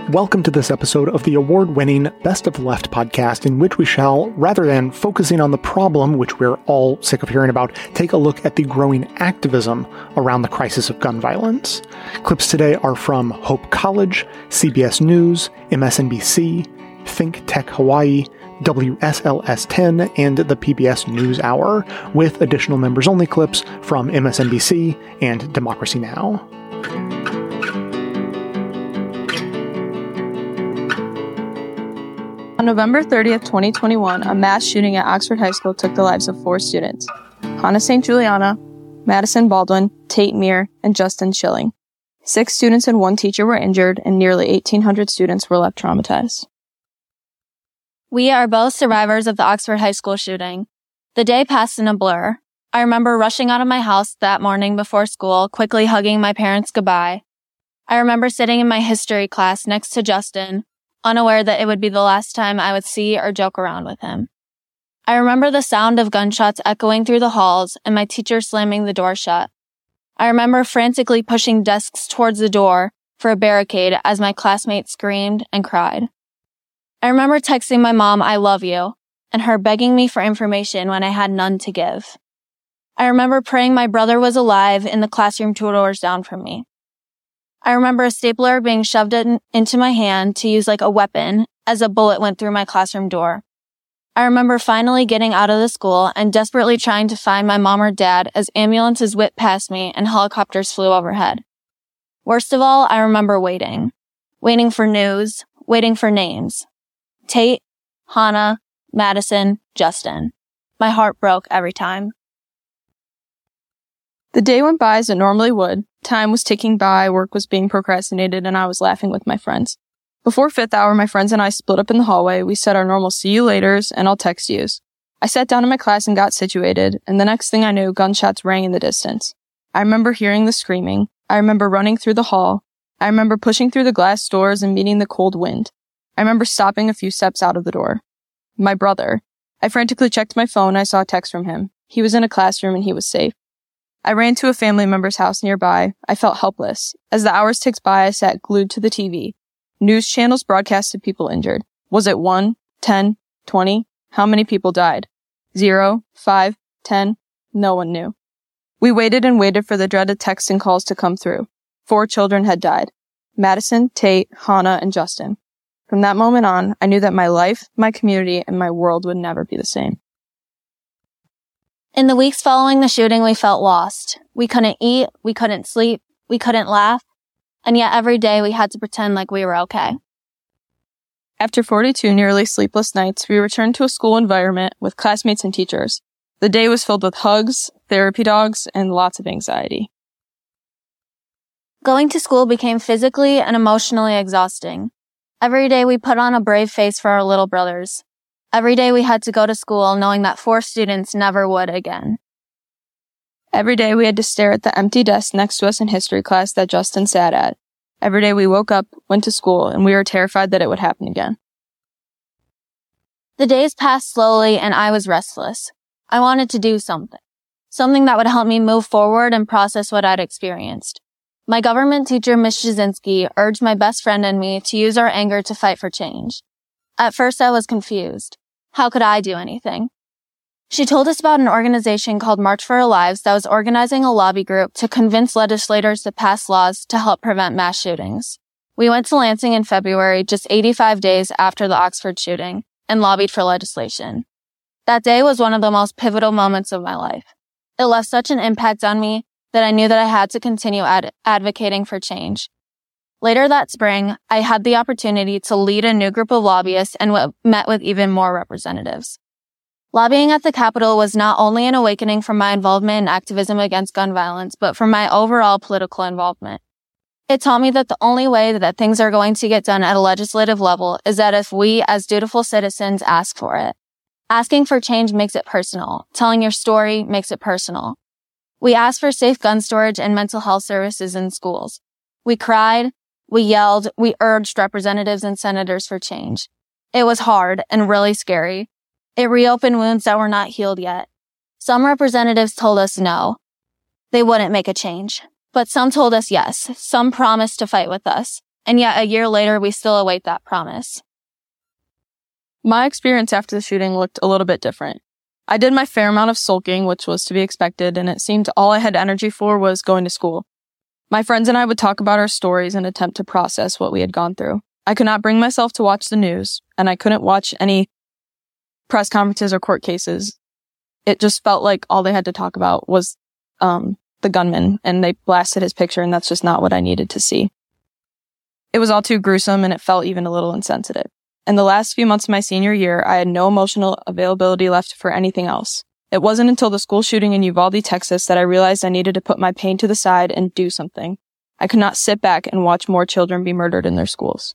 Welcome to this episode of the award-winning Best of the Left podcast, in which we shall, rather than focusing on the problem, which we're all sick of hearing about, take a look at the growing activism around the crisis of gun violence. Clips today are from Hope College, CBS News, MSNBC, Think Tech Hawaii, WSLS-10, and the PBS NewsHour, with additional members-only clips from MSNBC and Democracy Now! On November 30th, 2021, a mass shooting at Oxford High School took the lives of 4 students: Hannah St. Juliana, Madison Baldwin, Tate Meir, and Justin Schilling. 6 students and 1 teacher were injured, and nearly 1,800 students were left traumatized. We are both survivors of the Oxford High School shooting. The day passed in a blur. I remember rushing out of my house that morning before school, quickly hugging my parents goodbye. I remember sitting in my history class next to Justin, unaware that it would be the last time I would see or joke around with him. I remember the sound of gunshots echoing through the halls and my teacher slamming the door shut. I remember frantically pushing desks towards the door for a barricade as my classmates screamed and cried. I remember texting my mom, "I love you," and her begging me for information when I had none to give. I remember praying my brother was alive in the classroom 2 doors down from me. I remember a stapler being shoved into my hand to use like a weapon as a bullet went through my classroom door. I remember finally getting out of the school and desperately trying to find my mom or dad as ambulances whipped past me and helicopters flew overhead. Worst of all, I remember waiting for news, waiting for names. Tate, Hannah, Madison, Justin. My heart broke every time. The day went by as it normally would. Time was ticking by, work was being procrastinated, and I was laughing with my friends. Before 5th hour, my friends and I split up in the hallway. We said our normal see you laters and I'll text yous. I sat down in my class and got situated, and the next thing I knew, gunshots rang in the distance. I remember hearing the screaming. I remember running through the hall. I remember pushing through the glass doors and meeting the cold wind. I remember stopping a few steps out of the door. My brother. I frantically checked my phone. I saw a text from him. He was in a classroom and he was safe. I ran to a family member's house nearby. I felt helpless. As the hours ticked by, I sat glued to the TV. News channels broadcasted people injured. Was it 1, 10, 20? How many people died? 0, 5, 10? No one knew. We waited and waited for the dreaded texts and calls to come through. 4 children had died: Madison, Tate, Hannah, and Justin. From that moment on, I knew that my life, my community, and my world would never be the same. In the weeks following the shooting, we felt lost. We couldn't eat, we couldn't sleep, we couldn't laugh, and yet every day we had to pretend like we were okay. After 42 nearly sleepless nights, we returned to a school environment with classmates and teachers. The day was filled with hugs, therapy dogs, and lots of anxiety. Going to school became physically and emotionally exhausting. Every day we put on a brave face for our little brothers. Every day we had to go to school knowing that 4 students never would again. Every day we had to stare at the empty desk next to us in history class that Justin sat at. Every day we woke up, went to school, and we were terrified that it would happen again. The days passed slowly and I was restless. I wanted to do something that would help me move forward and process what I'd experienced. My government teacher, Ms. Jasinski, urged my best friend and me to use our anger to fight for change. At first, I was confused. How could I do anything? She told us about an organization called March for Our Lives that was organizing a lobby group to convince legislators to pass laws to help prevent mass shootings. We went to Lansing in February, just 85 days after the Oxford shooting, and lobbied for legislation. That day was one of the most pivotal moments of my life. It left such an impact on me that I knew that I had to continue advocating for change. Later that spring, I had the opportunity to lead a new group of lobbyists and met with even more representatives. Lobbying at the Capitol was not only an awakening from my involvement in activism against gun violence, but from my overall political involvement. It taught me that the only way that things are going to get done at a legislative level is that if we, as dutiful citizens, ask for it. Asking for change makes it personal. Telling your story makes it personal. We asked for safe gun storage and mental health services in schools. We cried, we yelled, we urged representatives and senators for change. It was hard and really scary. It reopened wounds that were not healed yet. Some representatives told us no. They wouldn't make a change. But some told us yes. Some promised to fight with us. and yet a year later, we still await that promise. My experience after the shooting looked a little bit different. I did my fair amount of sulking, which was to be expected, and it seemed all I had energy for was going to school. My friends and I would talk about our stories and attempt to process what we had gone through. I could not bring myself to watch the news, and I couldn't watch any press conferences or court cases. It just felt like all they had to talk about was the gunman, and they blasted his picture, and that's just not what I needed to see. It was all too gruesome, and it felt even a little insensitive. In the last few months of my senior year, I had no emotional availability left for anything else. It wasn't until the school shooting in Uvalde, Texas, that I realized I needed to put my pain to the side and do something. I could not sit back and watch more children be murdered in their schools.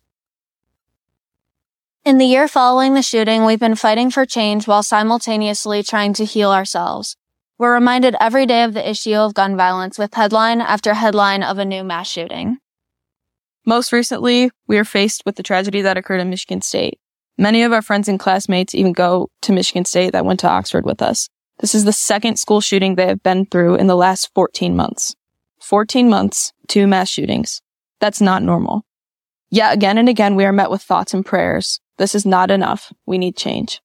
In the year following the shooting, we've been fighting for change while simultaneously trying to heal ourselves. We're reminded every day of the issue of gun violence with headline after headline of a new mass shooting. Most recently, we are faced with the tragedy that occurred in Michigan State. Many of our friends and classmates even go to Michigan State that went to Oxford with us. This is the second school shooting they have been through in the last 14 months. 14 months, 2 mass shootings. That's not normal. Yet again and again, we are met with thoughts and prayers. This is not enough. We need change.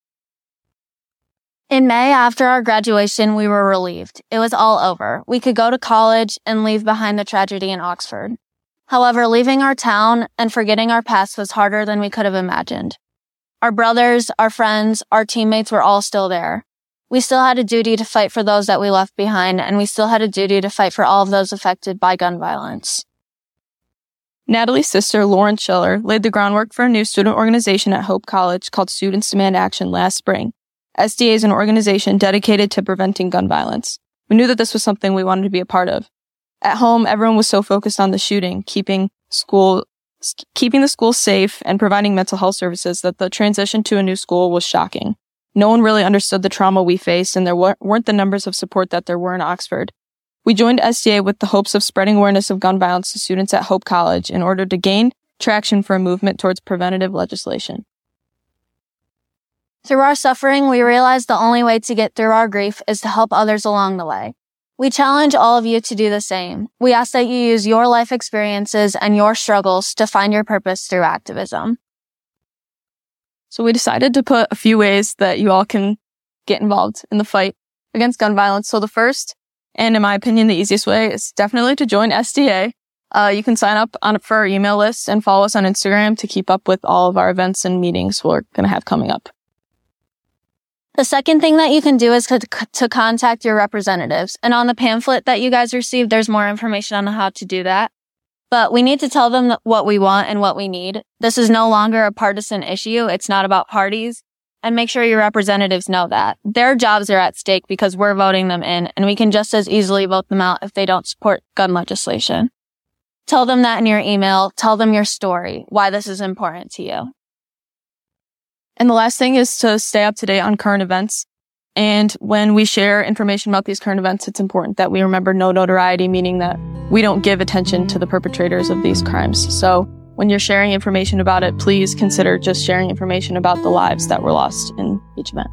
In May, after our graduation, we were relieved. It was all over. We could go to college and leave behind the tragedy in Oxford. However, leaving our town and forgetting our past was harder than we could have imagined. Our brothers, our friends, our teammates were all still there. We still had a duty to fight for those that we left behind, and we still had a duty to fight for all of those affected by gun violence. Natalie's sister, Lauren Schiller, laid the groundwork for a new student organization at Hope College called Students Demand Action last spring. SDA is an organization dedicated to preventing gun violence. We knew that this was something we wanted to be a part of. At home, everyone was so focused on the shooting, keeping the school safe and providing mental health services that the transition to a new school was shocking. No one really understood the trauma we faced, and there weren't the numbers of support that there were in Oxford. We joined SDA with the hopes of spreading awareness of gun violence to students at Hope College in order to gain traction for a movement towards preventative legislation. Through our suffering, we realized the only way to get through our grief is to help others along the way. We challenge all of you to do the same. We ask that you use your life experiences and your struggles to find your purpose through activism. So we decided to put a few ways that you all can get involved in the fight against gun violence. So the first, and in my opinion, the easiest way, is definitely to join SDA. You can sign up for our email list and follow us on Instagram to keep up with all of our events and meetings we're going to have coming up. The second thing that you can do is to contact your representatives. And on the pamphlet that you guys received, there's more information on how to do that. But we need to tell them what we want and what we need. This is no longer a partisan issue. It's not about parties. And make sure your representatives know that. Their jobs are at stake because we're voting them in, and we can just as easily vote them out if they don't support gun legislation. Tell them that in your email. Tell them your story, why this is important to you. And the last thing is to stay up to date on current events. And when we share information about these current events, it's important that we remember no notoriety, meaning that we don't give attention to the perpetrators of these crimes. So when you're sharing information about it, please consider just sharing information about the lives that were lost in each event.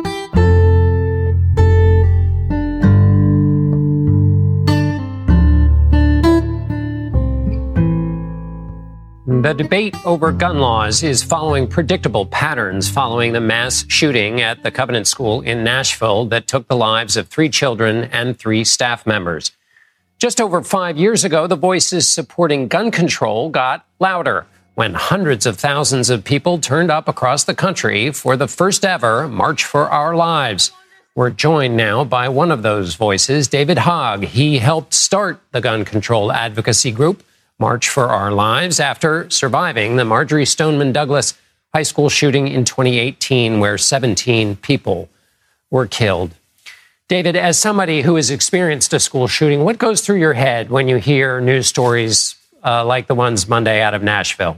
The debate over gun laws is following predictable patterns following the mass shooting at the Covenant School in Nashville that took the lives of 3 children and 3 staff members. Just over 5 years ago, the voices supporting gun control got louder when hundreds of thousands of people turned up across the country for the first ever March for Our Lives. We're joined now by one of those voices, David Hogg. He helped start the gun control advocacy group March for Our Lives after surviving the Marjory Stoneman Douglas high school shooting in 2018, where 17 people were killed. David, as somebody who has experienced a school shooting, what goes through your head when you hear news stories like the ones Monday out of Nashville?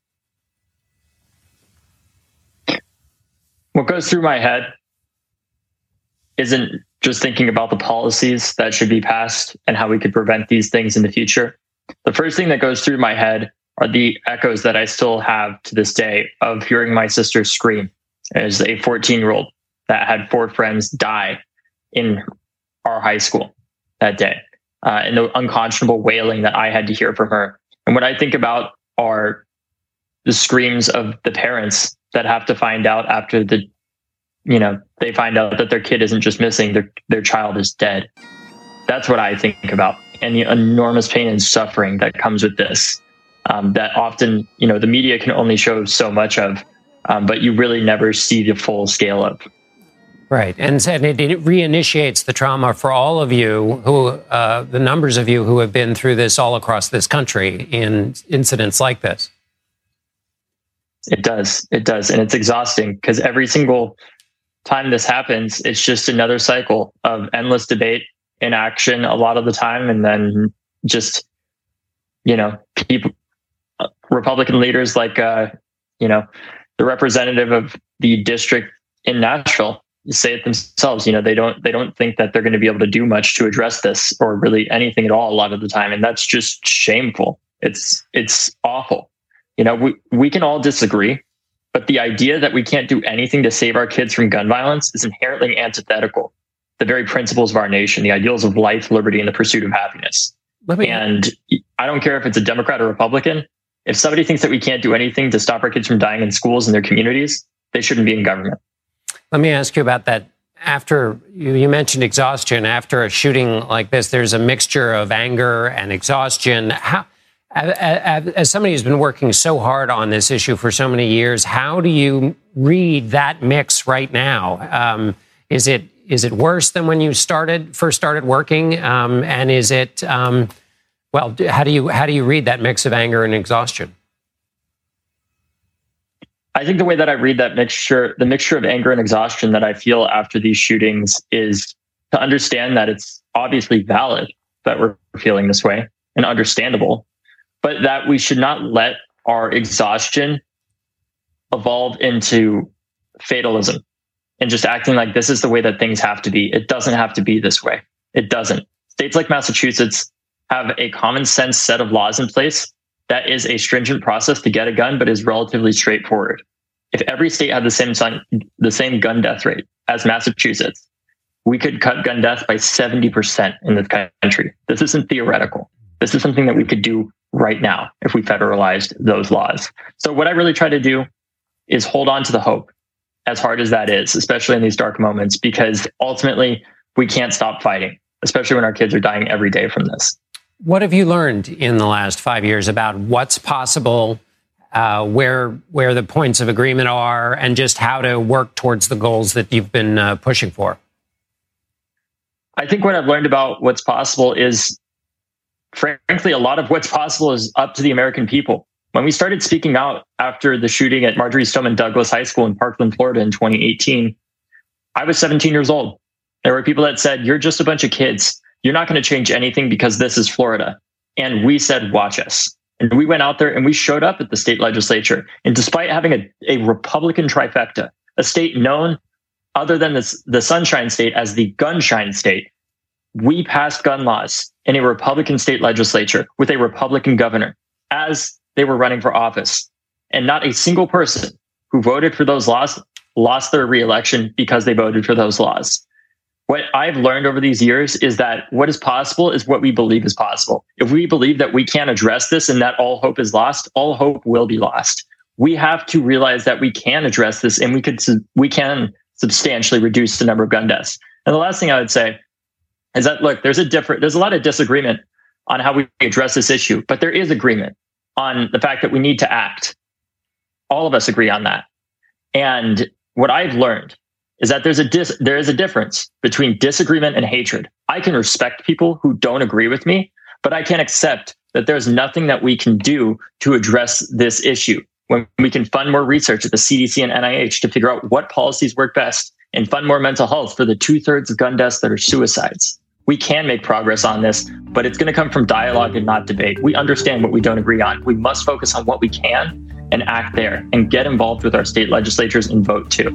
What goes through my head isn't just thinking about the policies that should be passed and how we could prevent these things in the future. The first thing that goes through my head are the echoes that I still have to this day of hearing my sister scream as a 14-year-old that had 4 friends die in our high school that day, and the unconscionable wailing that I had to hear from her. And when I think about are the screams of the parents that have to find out after they find out that their kid isn't just missing, their child is dead. That's what I think about, and the enormous pain and suffering that comes with this, that often, the media can only show so much of, but you really never see the full scale of. Right. And it reinitiates the trauma for all of you who, the numbers of you who have been through this all across this country in incidents like this. It does. And it's exhausting because every single time this happens, it's just another cycle of endless debate, inaction a lot of the time. And then just, people, Republican leaders like, the representative of the district in Nashville say it themselves. They don't think that they're going to be able to do much to address this or really anything at all a lot of the time. And that's just shameful. It's awful. We can all disagree, but the idea that we can't do anything to save our kids from gun violence is inherently antithetical to the very principles of our nation, the ideals of life, liberty, and the pursuit of happiness. And I don't care if it's a Democrat or Republican. If somebody thinks that we can't do anything to stop our kids from dying in schools and their communities, they shouldn't be in government. Let me ask you about that. After you mentioned exhaustion, after a shooting like this, there's a mixture of anger and exhaustion. As somebody who's been working so hard on this issue for so many years, how do you read that mix right now? Is it worse than when you first started working? And is it how do you read that mix of anger and exhaustion? I think the way that I read that mixture, the mixture of anger and exhaustion that I feel after these shootings, is to understand that it's obviously valid that we're feeling this way and understandable, but that we should not let our exhaustion evolve into fatalism and just acting like this is the way that things have to be. It doesn't have to be this way. It doesn't. States like Massachusetts have a common sense set of laws in place that is a stringent process to get a gun, but is relatively straightforward. If every state had the same gun death rate as Massachusetts, we could cut gun death by 70% in this country. This isn't theoretical. This is something that we could do right now if we federalized those laws. So what I really try to do is hold on to the hope, as hard as that is, especially in these dark moments, because ultimately we can't stop fighting, especially when our kids are dying every day from this. What have you learned in the last 5 years about what's possible, where the points of agreement are, and just how to work towards the goals that you've been pushing for? I think what I've learned about what's possible is, frankly, a lot of what's possible is up to the American people. When we started speaking out after the shooting at Marjory Stoneman Douglas High School in Parkland, Florida in 2018, I was 17 years old. There were people that said, "You're just a bunch of kids. You're not going to change anything because this is Florida." And we said, "Watch us." And we went out there and we showed up at the state legislature. And despite having a Republican trifecta, a state known other than the Sunshine State as the Gunshine State, we passed gun laws in a Republican state legislature with a Republican governor as they were running for office. And not a single person who voted for those laws lost their reelection because they voted for those laws. What I've learned over these years is that what is possible is what we believe is possible. If we believe that we can't address this and that all hope is lost, all hope will be lost. We have to realize that we can address this and we can substantially reduce the number of gun deaths. And the last thing I would say is that, look, there's a lot of disagreement on how we address this issue, but there is agreement on the fact that we need to act. All of us agree on that. And what I've learned is that there is a difference between disagreement and hatred. I can respect people who don't agree with me, but I can't accept that there's nothing that we can do to address this issue. When we can fund more research at the CDC and NIH to figure out what policies work best and fund more mental health for the 2/3 of gun deaths that are suicides. We can make progress on this, but it's going to come from dialogue and not debate. We understand what we don't agree on. We must focus on what we can and act there and get involved with our state legislatures and vote too.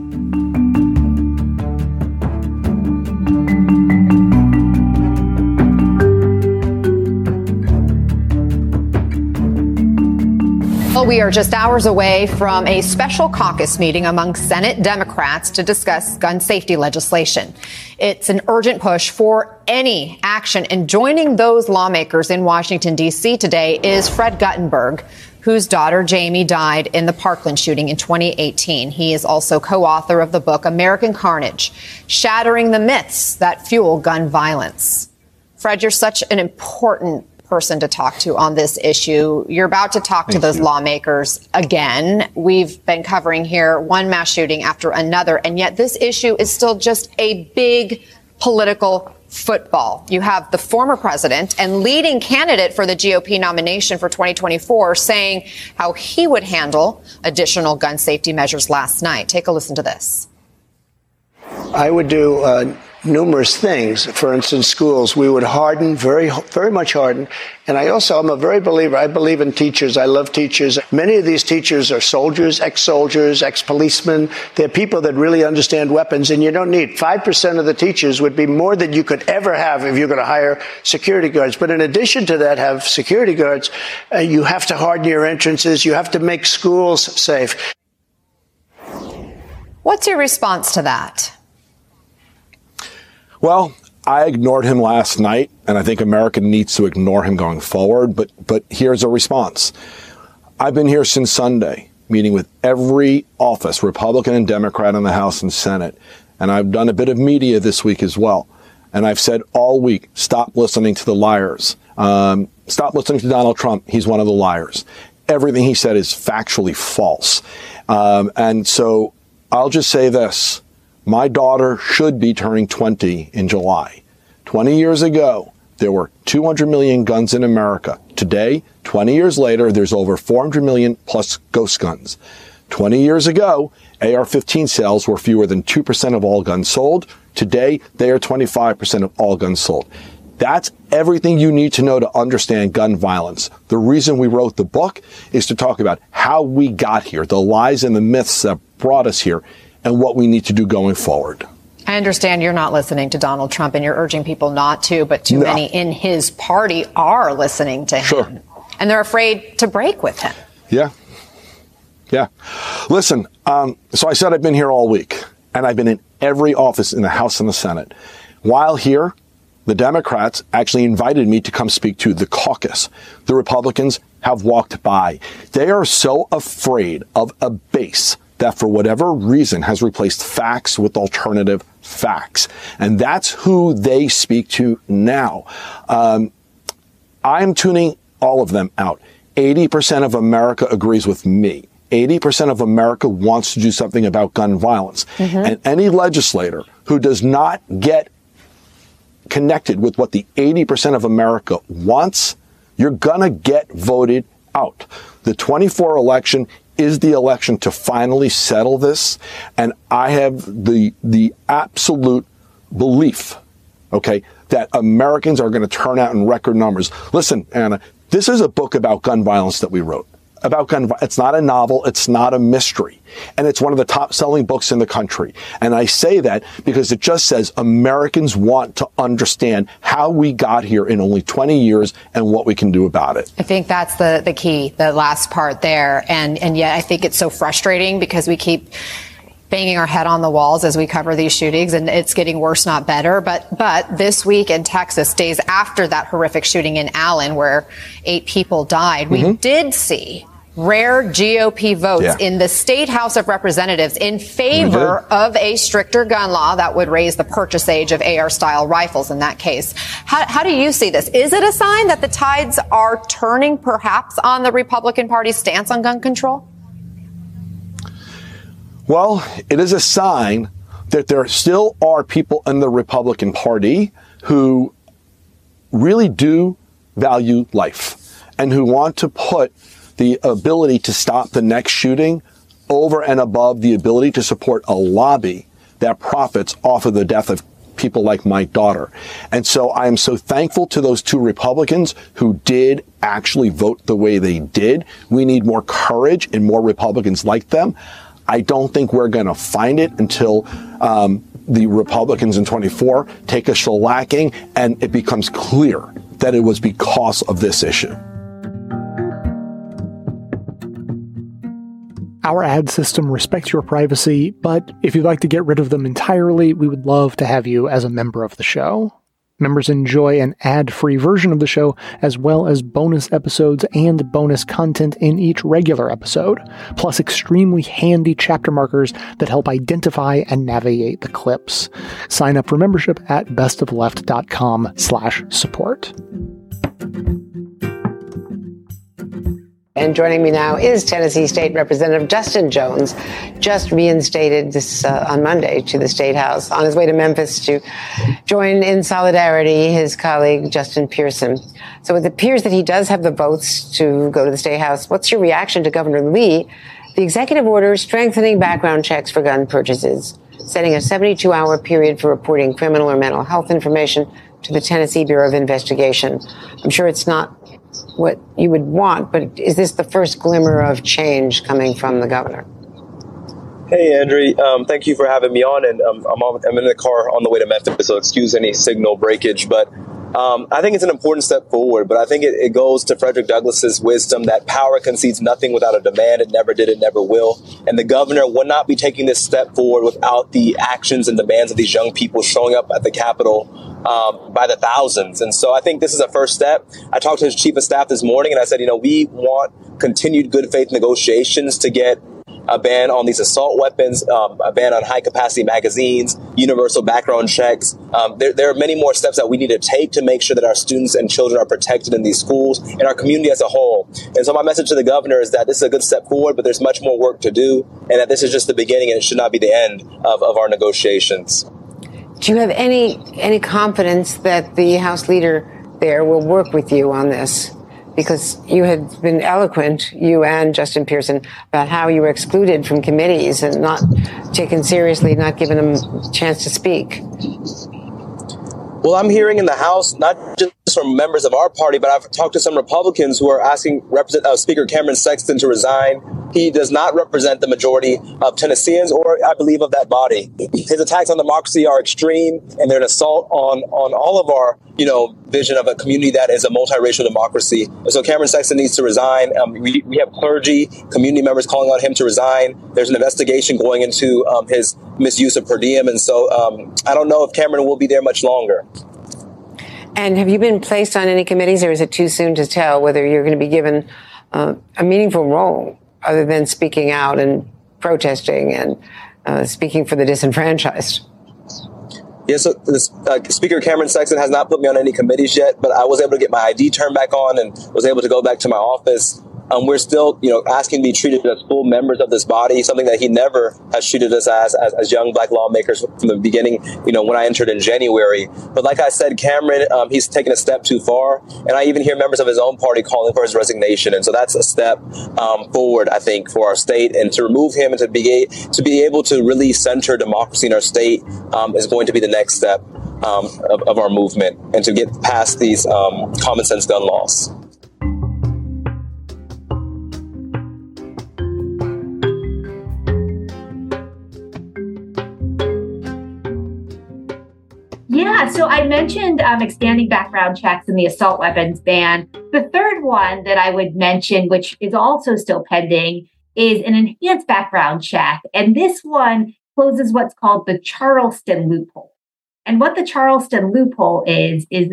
Well, we are just hours away from a special caucus meeting among Senate Democrats to discuss gun safety legislation. It's an urgent push for any action. And joining those lawmakers in Washington, D.C. today is Fred Guttenberg, whose daughter Jamie died in the Parkland shooting in 2018. He is also co-author of the book American Carnage, Shattering the Myths That Fuel Gun Violence. Fred, you're such an important person to talk to on this issue. You're about to talk to those lawmakers again. We've been covering here one mass shooting after another, and yet this issue is still just a big political football. You have the former president and leading candidate for the GOP nomination for 2024 saying how he would handle additional gun safety measures last night. Take a listen to this. I would do numerous things. For instance, schools, we would harden, very much harden. And I'm a very believer. I believe in teachers. I love teachers. Many of these teachers are soldiers, ex-soldiers, ex-policemen. They're people that really understand weapons. And you don't need 5% of the teachers would be more than you could ever have if you're going to hire security guards. But in addition to that, have security guards, you have to harden your entrances. You have to make schools safe. What's your response to that? Well, I ignored him last night, and I think America needs to ignore him going forward. But here's a response. I've been here since Sunday, meeting with every office, Republican and Democrat in the House and Senate. And I've done a bit of media this week as well. And I've said all week, stop listening to the liars. Stop listening to Donald Trump. He's one of the liars. Everything he said is factually false. And so I'll just say this. My daughter should be turning 20 in July. 20 years ago, there were 200 million guns in America. Today, 20 years later, there's over 400 million plus ghost guns. 20 years ago, AR-15 sales were fewer than 2% of all guns sold. Today, they are 25% of all guns sold. That's everything you need to know to understand gun violence. The reason we wrote the book is to talk about how we got here, the lies and the myths that brought us here, and what we need to do going forward. I understand you're not listening to Donald Trump and you're urging people not to, but too many in his party are listening to him. Sure. And they're afraid to break with him. Yeah. Listen, so I said I've been here all week, and I've been in every office in the House and the Senate. While here, the Democrats actually invited me to come speak to the caucus. The Republicans have walked by. They are so afraid of a base that for whatever reason has replaced facts with alternative facts. And that's who they speak to now. I'm tuning all of them out. 80% of America agrees with me. 80% of America wants to do something about gun violence. And any legislator who does not get connected with what the 80% of America wants, you're gonna get voted out. The 24 election is the election to finally settle this. And I have the absolute belief, that Americans are going to turn out in record numbers. Listen, Anna, this is a book about gun violence that we wrote. It's not a novel. It's not a mystery. And it's one of the top selling books in the country. And I say that because it just says Americans want to understand how we got here in only 20 years and what we can do about it. I think that's the key, the last part there. And yet I think it's so frustrating because we keep banging our head on the walls as we cover these shootings, and it's getting worse, not better. But this week in Texas, days after that horrific shooting in Allen where 8 people died, we did see rare GOP votes in the State House of Representatives in favor of a stricter gun law that would raise the purchase age of AR-style rifles in that case. How do you see this? Is it a sign that the tides are turning perhaps on the Republican Party's stance on gun control? Well, it is a sign that there still are people in the Republican Party who really do value life and who want to put the ability to stop the next shooting over and above the ability to support a lobby that profits off of the death of people like my daughter. And so I am so thankful to those 2 Republicans who did actually vote the way they did. We need more courage and more Republicans like them. I don't think we're going to find it until the Republicans in 24 take a shellacking and it becomes clear that it was because of this issue. Our ad system respects your privacy, but if you'd like to get rid of them entirely, we would love to have you as a member of the show. Members enjoy an ad-free version of the show, as well as bonus episodes and bonus content in each regular episode, plus extremely handy chapter markers that help identify and navigate the clips. Sign up for membership at bestofleft.com/support. And joining me now is Tennessee State Representative Justin Jones, just reinstated this on Monday to the State House on his way to Memphis to join in solidarity his colleague Justin Pearson. So it appears that he does have the votes to go to the State House. What's your reaction to Governor Lee, the executive order strengthening background checks for gun purchases, setting a 72-hour period for reporting criminal or mental health information to the Tennessee Bureau of Investigation? I'm sure it's not what you would want, but is this the first glimmer of change coming from the governor? Hey, Andrew. Thank you for having me on. And I'm in the car on the way to Memphis, so excuse any signal breakage. But I think it's an important step forward. But I think it goes to Frederick Douglass's wisdom that power concedes nothing without a demand. It never did. It never will. And the governor would not be taking this step forward without the actions and demands of these young people showing up at the Capitol by the thousands. And so I think this is a first step. I talked to his chief of staff this morning and I said, we want continued good faith negotiations to get a ban on these assault weapons, a ban on high capacity magazines, universal background checks. There are many more steps that we need to take to make sure that our students and children are protected in these schools and our community as a whole. And so my message to the governor is that this is a good step forward, but there's much more work to do, and that this is just the beginning and it should not be the end of our negotiations. Do you have any confidence that the House leader there will work with you on this? Because you had been eloquent, you and Justin Pearson, about how you were excluded from committees and not taken seriously, not given them a chance to speak. Well, I'm hearing in the House, not just from members of our party, but I've talked to some Republicans who are asking Speaker Cameron Sexton to resign. He does not represent the majority of Tennesseans or, I believe, of that body. His attacks on democracy are extreme, and they're an assault on all of our, vision of a community that is a multiracial democracy. And so Cameron Sexton needs to resign. We have clergy, community members calling on him to resign. There's an investigation going into his misuse of per diem. And so I don't know if Cameron will be there much longer. And have you been placed on any committees, or is it too soon to tell whether you're going to be given a meaningful role other than speaking out and protesting and speaking for the disenfranchised? Yeah, so Speaker Cameron Sexton has not put me on any committees yet, but I was able to get my ID turned back on and was able to go back to my office. We're still, asking to be treated as full members of this body, something that he never has treated us as young Black lawmakers from the beginning, when I entered in January. But like I said, Cameron, he's taken a step too far. And I even hear members of his own party calling for his resignation. And so that's a step forward, I think, for our state. And to remove him and to be able to really center democracy in our state is going to be the next step of our movement, and to get past these common sense gun laws. Yeah, so I mentioned expanding background checks and the assault weapons ban. The third one that I would mention, which is also still pending, is an enhanced background check. And this one closes what's called the Charleston loophole. And what the Charleston loophole is a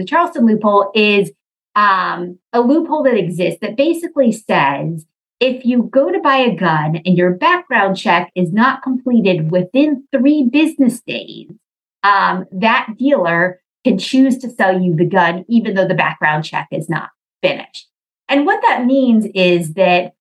loophole that exists that basically says if you go to buy a gun and your background check is not completed within 3 business days, that dealer can choose to sell you the gun, even though the background check is not finished. And what that means is that,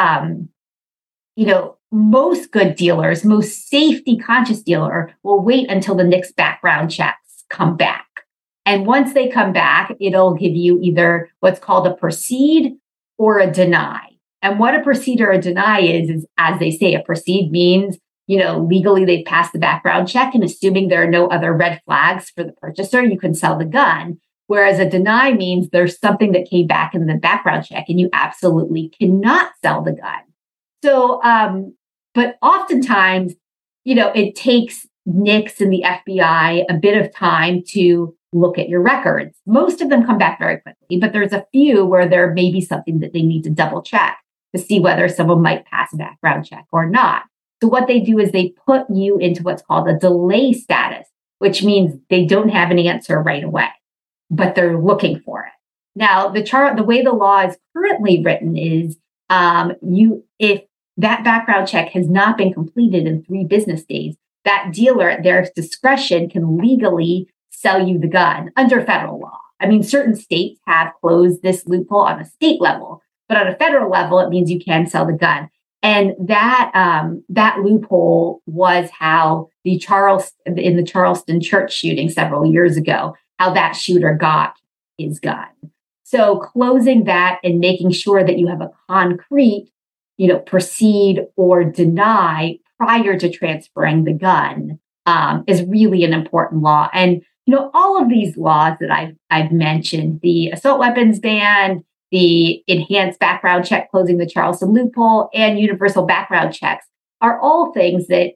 most good dealers, most safety conscious dealer will wait until the next background checks come back. And once they come back, it'll give you either what's called a proceed or a deny. And what a proceed or a deny is as they say, a proceed means legally they've passed the background check, and assuming there are no other red flags for the purchaser, you can sell the gun. Whereas a deny means there's something that came back in the background check and you absolutely cannot sell the gun. So, but oftentimes, it takes NICS and the FBI a bit of time to look at your records. Most of them come back very quickly, but there's a few where there may be something that they need to double check. to see whether someone might pass a background check or not. So what they do is they put you into what's called a delay status, which means they don't have an answer right away, but they're looking for it. Now, the way the law is currently written is if that background check has not been completed in 3 business days, that dealer at their discretion can legally sell you the gun under federal law. I mean, certain states have closed this loophole on a state level, but on a federal level, it means you can sell the gun. And that loophole was how in the Charleston church shooting several years ago, how that shooter got his gun. So closing that and making sure that you have a concrete, proceed or deny prior to transferring the gun is really an important law. And all of these laws that I've mentioned, the assault weapons ban, the enhanced background check closing the Charleston loophole, and universal background checks are all things that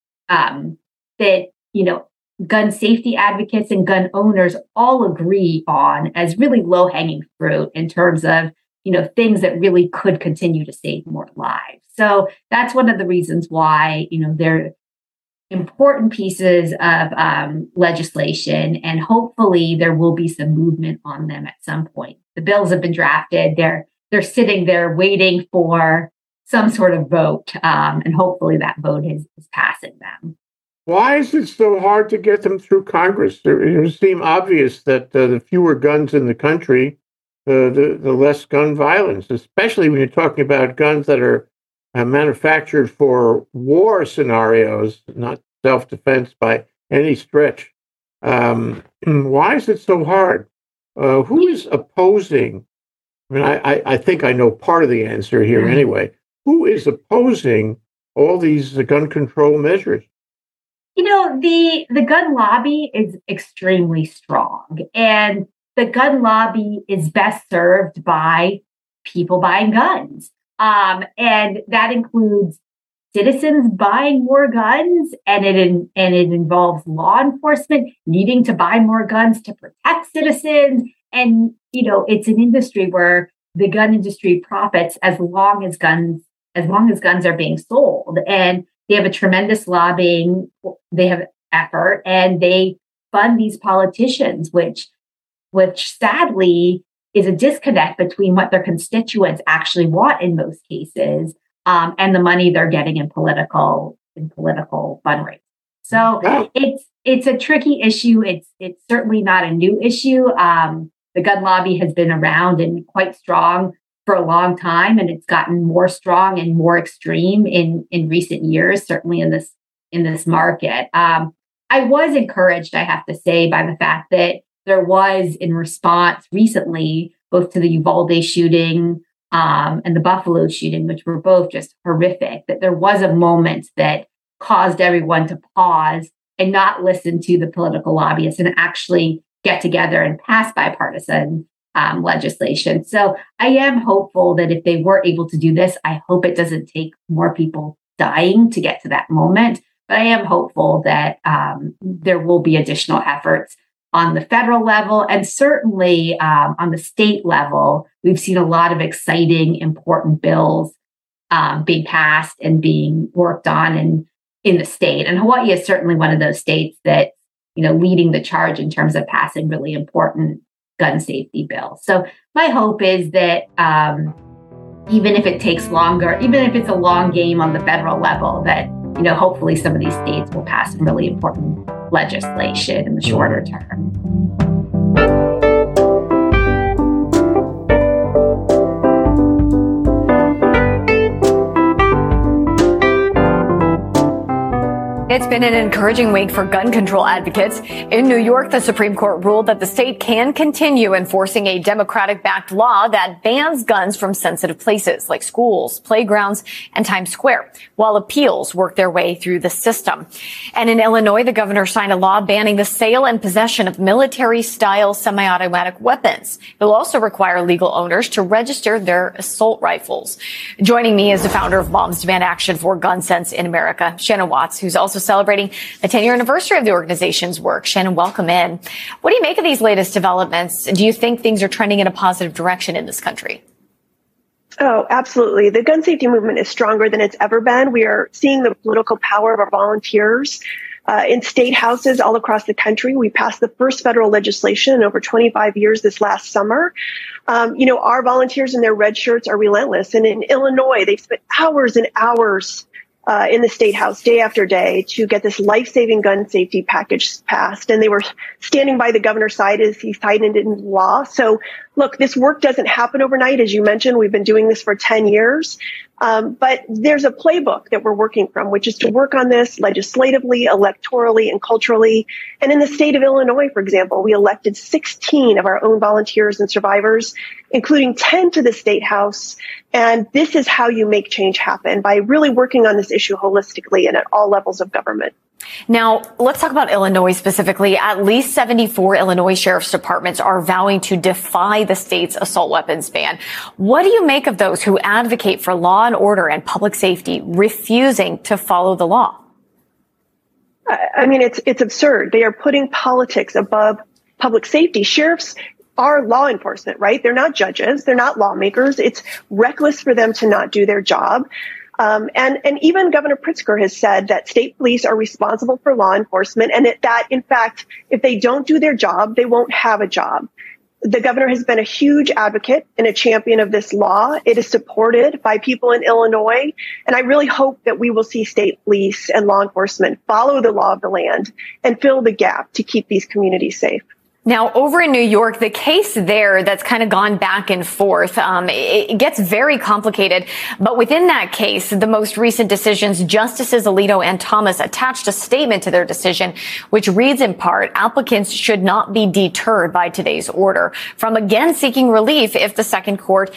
gun safety advocates and gun owners all agree on as really low-hanging fruit in terms of things that really could continue to save more lives. So that's one of the reasons why they're important pieces of legislation, and hopefully there will be some movement on them at some point. The bills have been drafted; they're sitting there waiting for some sort of vote, and hopefully that vote is passing them. Why is it so hard to get them through Congress? It would seem obvious that the fewer guns in the country, the less gun violence, especially when you're talking about guns that are manufactured for war scenarios, not self-defense by any stretch. Why is it so hard? Who is opposing? I mean, I think I know part of the answer here anyway. Who is opposing all these gun control measures? The gun lobby is extremely strong, and the gun lobby is best served by people buying guns. And that includes citizens buying more guns, and it involves law enforcement needing to buy more guns to protect citizens. And, it's an industry where the gun industry profits as long as guns are being sold. And they have a tremendous lobbying, they have effort, and they fund these politicians, which sadly is a disconnect between what their constituents actually want in most cases, and the money they're getting in political fundraising. So it's a tricky issue. It's certainly not a new issue. The gun lobby has been around and quite strong for a long time, and it's gotten more strong and more extreme in recent years, certainly in this market. I was encouraged, I have to say, by the fact that there was, in response recently, both to the Uvalde shooting and the Buffalo shooting, which were both just horrific, that there was a moment that caused everyone to pause and not listen to the political lobbyists and actually get together and pass bipartisan legislation. So I am hopeful that if they were able to do this, I hope it doesn't take more people dying to get to that moment. But I am hopeful that there will be additional efforts on the federal level, and certainly on the state level. We've seen a lot of exciting, important bills being passed and being worked on in the state. And Hawaii is certainly one of those states that, leading the charge in terms of passing really important gun safety bills. So my hope is that even if it takes longer, even if it's a long game on the federal level, that hopefully some of these states will pass some really important legislation in the shorter term. It's been an encouraging week for gun control advocates. In New York, the Supreme Court ruled that the state can continue enforcing a Democratic-backed law that bans guns from sensitive places like schools, playgrounds, and Times Square, while appeals work their way through the system. And in Illinois, the governor signed a law banning the sale and possession of military-style semi-automatic weapons. It will also require legal owners to register their assault rifles. Joining me is the founder of Moms Demand Action for Gun Sense in America, Shannon Watts, who's also celebrating the 10-year anniversary of the organization's work. Shannon, welcome in. What do you make of these latest developments? Do you think things are trending in a positive direction in this country? Oh, absolutely. The gun safety movement is stronger than it's ever been. We are seeing the political power of our volunteers in state houses all across the country. We passed the first federal legislation in over 25 years this last summer. Our volunteers in their red shirts are relentless. And in Illinois, they've spent hours and hours in the state house day after day to get this life-saving gun safety package passed. And they were standing by the governor's side as he signed it into law. So look, this work doesn't happen overnight. As you mentioned, we've been doing this for 10 years. But there's a playbook that we're working from, which is to work on this legislatively, electorally, and culturally. And in the state of Illinois, for example, we elected 16 of our own volunteers and survivors, including 10 to the state house. And this is how you make change happen, by really working on this issue holistically and at all levels of government. Now, let's talk about Illinois specifically. At least 74 Illinois sheriff's departments are vowing to defy the state's assault weapons ban. What do you make of those who advocate for law and order and public safety refusing to follow the law? I mean, it's absurd. They are putting politics above public safety. Sheriffs are law enforcement, right? They're not judges. They're not lawmakers. It's reckless for them to not do their job. And even Governor Pritzker has said that state police are responsible for law enforcement, and that, in fact, if they don't do their job, they won't have a job. The governor has been a huge advocate and a champion of this law. It is supported by people in Illinois, and I really hope that we will see state police and law enforcement follow the law of the land and fill the gap to keep these communities safe. Now, over in New York, the case there that's kind of gone back and forth, it gets very complicated. But within that case, the most recent decisions, Justices Alito and Thomas attached a statement to their decision, which reads in part, applicants should not be deterred by today's order from again seeking relief if the Second Circuit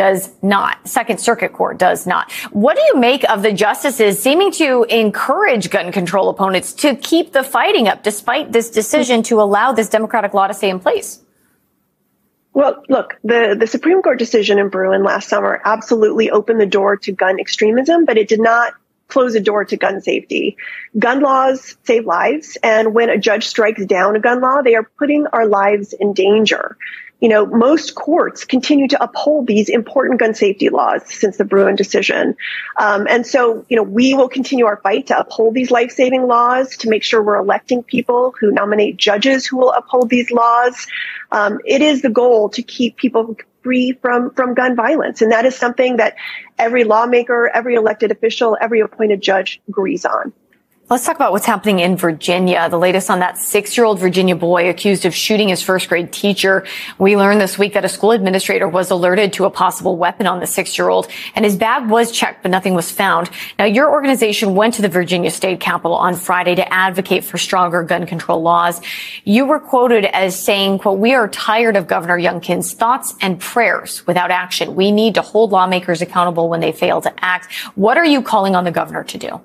Court does not. What do you make of the justices seeming to encourage gun control opponents to keep the fighting up despite this decision to allow this democratic law to stay in place? Well, look, the Supreme Court decision in Bruen last summer absolutely opened the door to gun extremism, but it did not close the door to gun safety. Gun laws save lives, and when a judge strikes down a gun law, they are putting our lives in danger. Most courts continue to uphold these important gun safety laws since the Bruen decision. And so, we will continue our fight to uphold these life-saving laws, to make sure we're electing people who nominate judges who will uphold these laws. It is the goal to keep people free from gun violence. And that is something that every lawmaker, every elected official, every appointed judge agrees on. Let's talk about what's happening in Virginia. The latest on that 6-year-old Virginia boy accused of shooting his first grade teacher. We learned this week that a school administrator was alerted to a possible weapon on the 6-year-old, and his bag was checked, but nothing was found. Now, your organization went to the Virginia State Capitol on Friday to advocate for stronger gun control laws. You were quoted as saying, quote, "We are tired of Governor Youngkin's thoughts and prayers without action. We need to hold lawmakers accountable when they fail to act." What are you calling on the governor to do?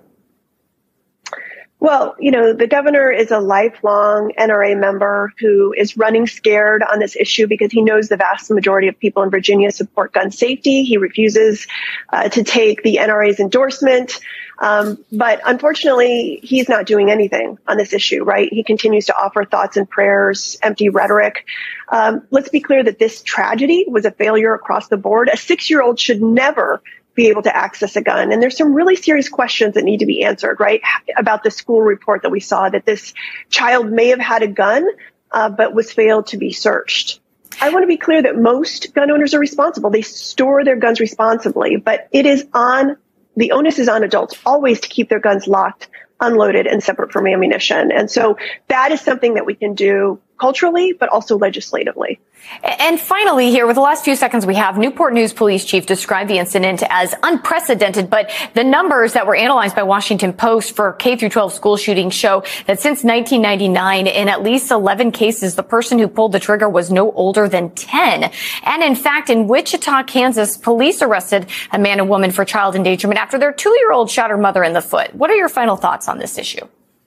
Well, the governor is a lifelong NRA member who is running scared on this issue because he knows the vast majority of people in Virginia support gun safety. He refuses to take the NRA's endorsement. But unfortunately, he's not doing anything on this issue, right? He continues to offer thoughts and prayers, empty rhetoric. Let's be clear that this tragedy was a failure across the board. A 6-year-old should never be able to access a gun. And there's some really serious questions that need to be answered, right? About the school report that we saw, that this child may have had a gun, but was failed to be searched. I want to be clear that most gun owners are responsible. They store their guns responsibly, but the onus is on adults always to keep their guns locked, unloaded, and separate from ammunition. And so that is something that we can do culturally, but also legislatively. And finally here, with the last few seconds we have, Newport News police chief described the incident as unprecedented, but the numbers that were analyzed by Washington Post for K-12 school shootings show that since 1999, in at least 11 cases, the person who pulled the trigger was no older than 10. And in fact, in Wichita, Kansas, police arrested a man and woman for child endangerment after their 2-year-old shot her mother in the foot. What are your final thoughts on this issue?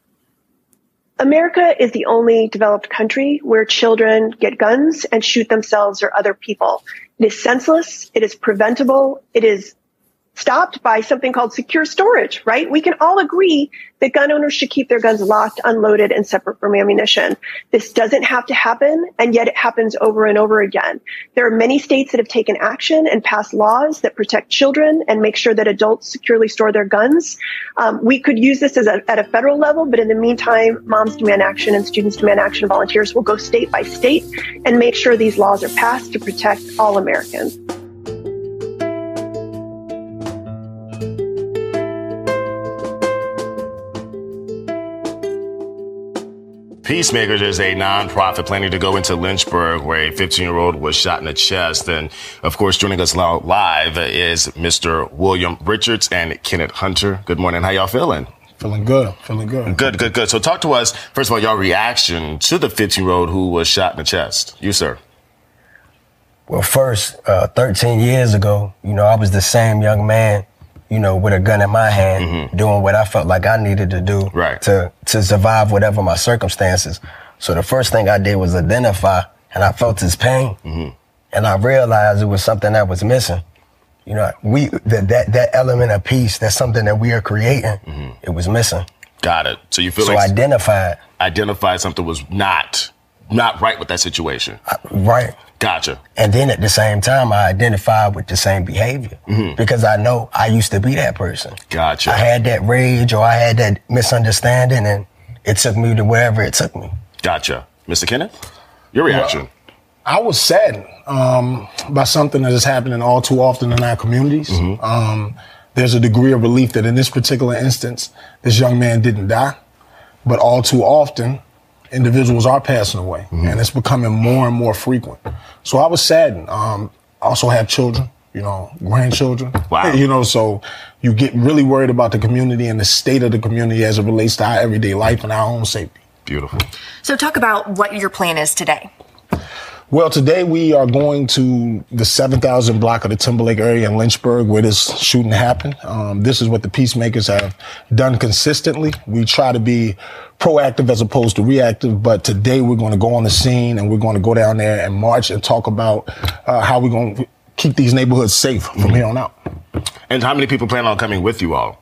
America is the only developed country where children get guns and shoot themselves or other people. It is senseless. It is preventable. It is stopped by something called secure storage, right? We can all agree that gun owners should keep their guns locked, unloaded, and separate from ammunition. This doesn't have to happen, and yet it happens over and over again. There are many states that have taken action and passed laws that protect children and make sure that adults securely store their guns. We could use this at a federal level, but in the meantime, Moms Demand Action and Students Demand Action volunteers will go state by state and make sure these laws are passed to protect all Americans. Peacemakers is a nonprofit planning to go into Lynchburg, where a 15-year-old was shot in the chest. And, of course, joining us now live is Mr. William Richards and Kenneth Hunter. Good morning. How y'all feeling? Feeling good. Feeling good. Good. So talk to us, first of all, your reaction to the 15-year-old who was shot in the chest. You, sir. Well, first, 13 years ago, I was the same young man, with a gun in my hand, doing what I felt like I needed to do to survive whatever my circumstances. So the first thing I did was identify, and I felt his pain, and I realized it was something that was missing. That element of peace, that's something that we are creating. It was missing. Got it. So you feel like identified something was not right with that situation. Right. Gotcha. And then at the same time, I identified with the same behavior because I know I used to be that person. Gotcha. I had that rage or I had that misunderstanding, and it took me to wherever it took me. Gotcha. Mr. Kenneth, your reaction? Well, I was saddened by something that is happening all too often in our communities. There's a degree of relief that in this particular instance, this young man didn't die, but all too often, individuals are passing away, and it's becoming more and more frequent. So I was saddened. I also have children, grandchildren. Wow. So you get really worried about the community and the state of the community as it relates to our everyday life and our own safety. Beautiful. So talk about what your plan is today. Well, today we are going to the 7,000 block of the Timberlake area in Lynchburg where this shooting happened. This is what the Peacemakers have done consistently. We try to be proactive as opposed to reactive, but today we're going to go on the scene and we're going to go down there and march and talk about how we're going to keep these neighborhoods safe from here on out. And how many people plan on coming with you all?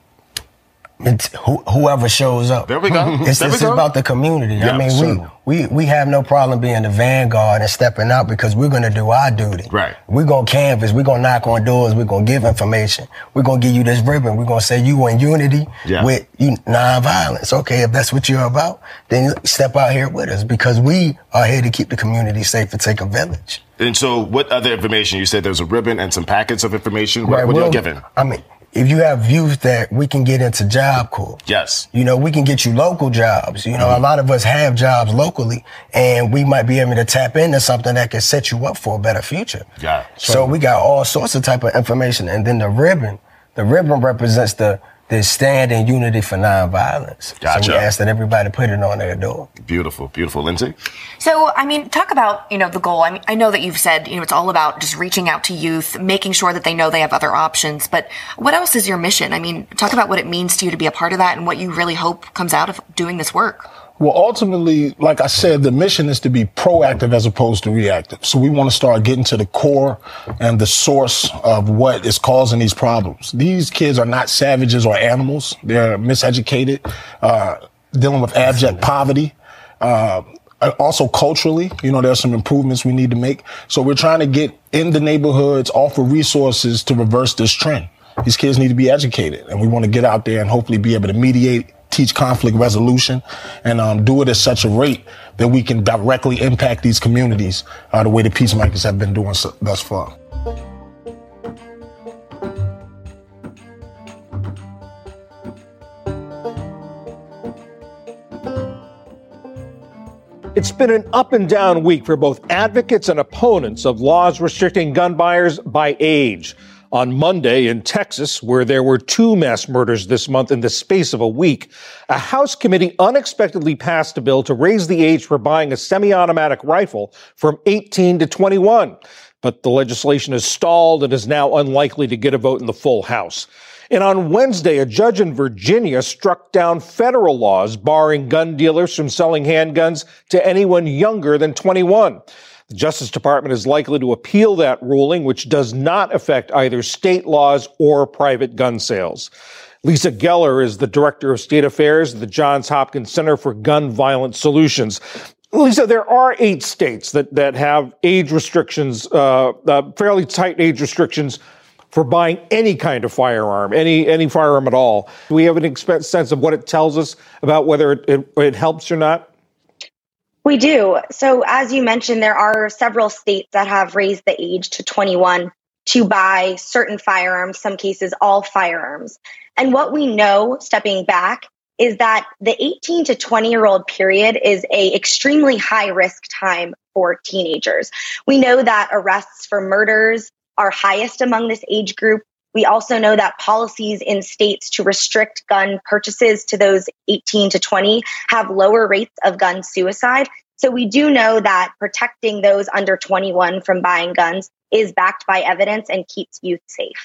It's whoever shows up. There we go. It's about the community. Yeah, we have no problem being the vanguard and stepping out because we're going to do our duty. Right. We're going to canvass. We're going to knock on doors. We're going to give information. We're going to give you this ribbon. We're going to say you in unity with nonviolence. Okay, if that's what you're about, then step out here with us because we are here to keep the community safe and take a village. And so what other information? You said there's a ribbon and some packets of information. What are you giving? If you have youth that we can get into Job Corps. Yes. We can get you local jobs. A lot of us have jobs locally and we might be able to tap into something that can set you up for a better future. Yeah. So we got all sorts of type of information. And then the ribbon represents the stand in unity for nonviolence. Gotcha. So we ask that everybody put it on their door. Beautiful. Lindsay? So, talk about, the goal. I know that you've said, it's all about just reaching out to youth, making sure that they know they have other options. But what else is your mission? Talk about what it means to you to be a part of that and what you really hope comes out of doing this work. Well, ultimately, like I said, the mission is to be proactive as opposed to reactive. So we want to start getting to the core and the source of what is causing these problems. These kids are not savages or animals. They're miseducated, dealing with abject poverty. Also culturally, there's some improvements we need to make. So we're trying to get in the neighborhoods, offer resources to reverse this trend. These kids need to be educated, and we want to get out there and hopefully be able to mediate, teach conflict resolution, and do it at such a rate that we can directly impact these communities the way the Peacemakers have been doing thus far. It's been an up and down week for both advocates and opponents of laws restricting gun buyers by age. On Monday in Texas, where there were 2 mass murders this month in the space of a week, a House committee unexpectedly passed a bill to raise the age for buying a semi-automatic rifle from 18 to 21. But the legislation has stalled and is now unlikely to get a vote in the full House. And on Wednesday, a judge in Virginia struck down federal laws barring gun dealers from selling handguns to anyone younger than 21. The Justice Department is likely to appeal that ruling, which does not affect either state laws or private gun sales. Lisa Geller is the Director of State Affairs at the Johns Hopkins Center for Gun Violence Solutions. Lisa, there are 8 states that have age restrictions, fairly tight age restrictions for buying any kind of firearm, any firearm at all. Do we have an sense of what it tells us about whether it helps or not? We do. So as you mentioned, there are several states that have raised the age to 21 to buy certain firearms, some cases all firearms. And what we know, stepping back, is that the 18 to 20-year-old period is a extremely high-risk time for teenagers. We know that arrests for murders are highest among this age group. We also know that policies in states to restrict gun purchases to those 18 to 20 have lower rates of gun suicide. So we do know that protecting those under 21 from buying guns is backed by evidence and keeps youth safe.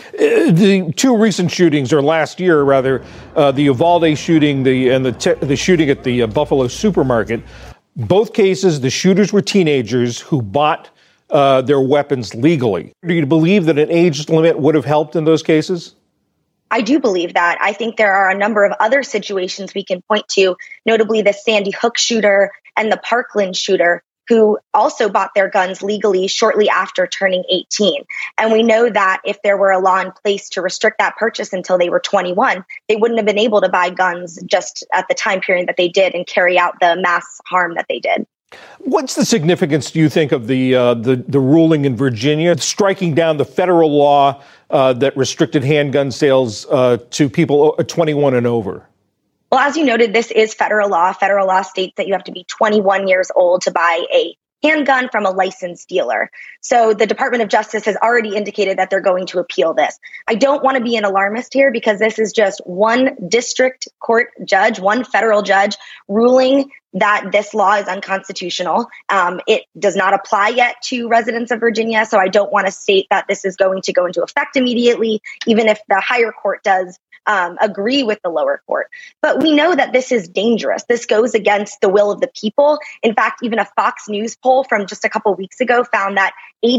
The 2 recent shootings, or last year rather, the Uvalde shooting and the shooting at the Buffalo supermarket, both cases, the shooters were teenagers who bought their weapons legally. Do you believe that an age limit would have helped in those cases? I do believe that. I think there are a number of other situations we can point to, notably the Sandy Hook shooter and the Parkland shooter, who also bought their guns legally shortly after turning 18. And we know that if there were a law in place to restrict that purchase until they were 21, they wouldn't have been able to buy guns just at the time period that they did and carry out the mass harm that they did. What's the significance, do you think, of the ruling in Virginia, striking down the federal law that restricted handgun sales to people 21 and over? Well, as you noted, this is federal law. Federal law states that you have to be 21 years old to buy a handgun from a licensed dealer. So the Department of Justice has already indicated that they're going to appeal this. I don't want to be an alarmist here because this is just one district court judge, one federal judge ruling that this law is unconstitutional. It does not apply yet to residents of Virginia, so I don't want to state that this is going to go into effect immediately, even if the higher court does agree with the lower court. But we know that this is dangerous. This goes against the will of the people. In fact, even a Fox News poll from just a couple of weeks ago found that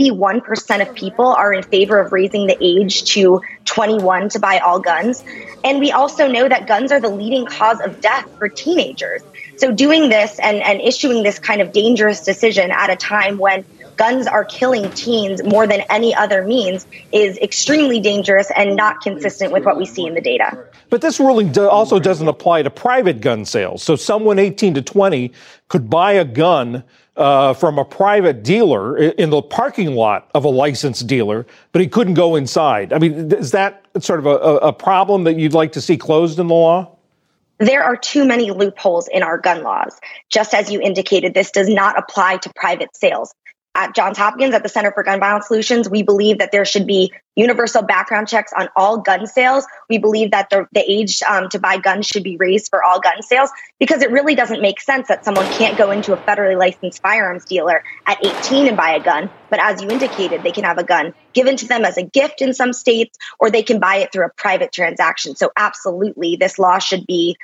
81% of people are in favor of raising the age to 21 to buy all guns. And we also know that guns are the leading cause of death for teenagers. So doing this and issuing this kind of dangerous decision at a time when guns are killing teens more than any other means is extremely dangerous and not consistent with what we see in the data. But this ruling also doesn't apply to private gun sales. So someone 18 to 20 could buy a gun from a private dealer in the parking lot of a licensed dealer, but he couldn't go inside. I mean, is that sort of a problem that you'd like to see closed in the law? There are too many loopholes in our gun laws. Just as you indicated, this does not apply to private sales. At Johns Hopkins, at the Center for Gun Violence Solutions, we believe that there should be universal background checks on all gun sales. We believe that the age to buy guns should be raised for all gun sales because it really doesn't make sense that someone can't go into a federally licensed firearms dealer at 18 and buy a gun. But as you indicated, they can have a gun given to them as a gift in some states, or they can buy it through a private transaction. So absolutely, this law should be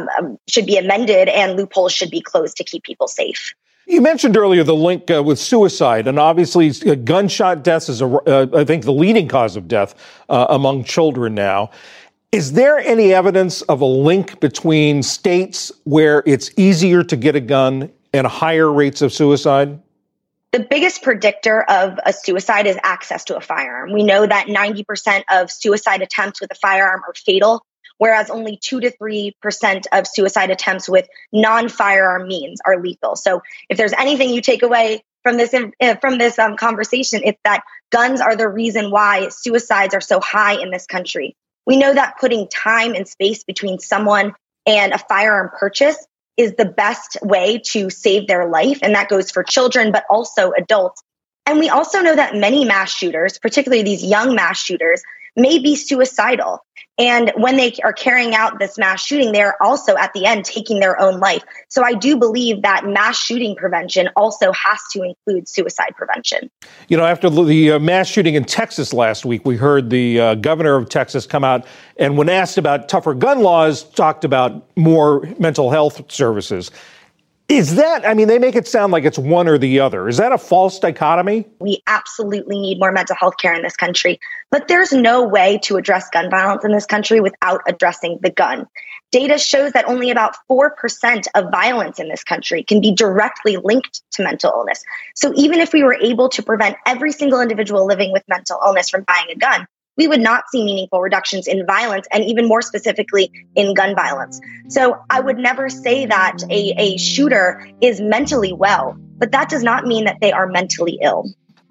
amended and loopholes should be closed to keep people safe. You mentioned earlier the link with suicide, and obviously gunshot deaths is, I think, the leading cause of death among children now. Is there any evidence of a link between states where it's easier to get a gun and higher rates of suicide? The biggest predictor of a suicide is access to a firearm. We know that 90% of suicide attempts with a firearm are fatal, whereas only 2 to 3% of suicide attempts with non-firearm means are lethal. So if there's anything you take away from this conversation, it's that guns are the reason why suicides are so high in this country. We know that putting time and space between someone and a firearm purchase is the best way to save their life, and that goes for children, but also adults. And we also know that many mass shooters, particularly these young mass shooters, may be suicidal. And when they are carrying out this mass shooting, they're also at the end taking their own life. So I do believe that mass shooting prevention also has to include suicide prevention. You know, after the mass shooting in Texas last week, we heard the governor of Texas come out and when asked about tougher gun laws, talked about more mental health services. Is that, I mean, they make it sound like it's one or the other. Is that a false dichotomy? We absolutely need more mental health care in this country, but there's no way to address gun violence in this country without addressing the gun. Data shows that only about 4% of violence in this country can be directly linked to mental illness. So even if we were able to prevent every single individual living with mental illness from buying a gun, we would not see meaningful reductions in violence, and even more specifically in gun violence. So I would never say that a shooter is mentally well, but that does not mean that they are mentally ill.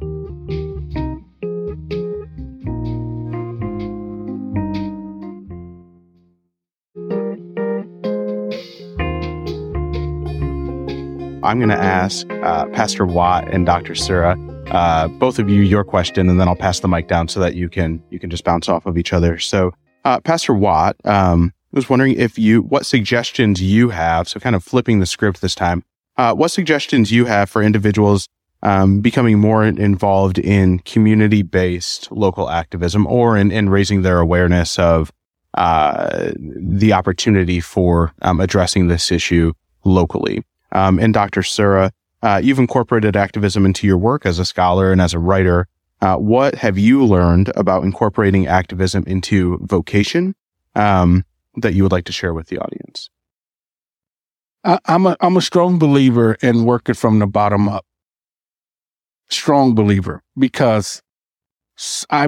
I'm going to ask Pastor Watt and Dr. Sura, both of you, your question, and then I'll pass the mic down so that you can just bounce off of each other. So, Pastor Watt, I was wondering what suggestions you have. So, kind of flipping the script this time. What suggestions you have for individuals becoming more involved in community-based local activism, or in raising their awareness of the opportunity for addressing this issue locally. And Dr. Sura, you've incorporated activism into your work as a scholar and as a writer. What have you learned about incorporating activism into vocation that you would like to share with the audience? I'm a strong believer in working from the bottom up. Strong believer, because I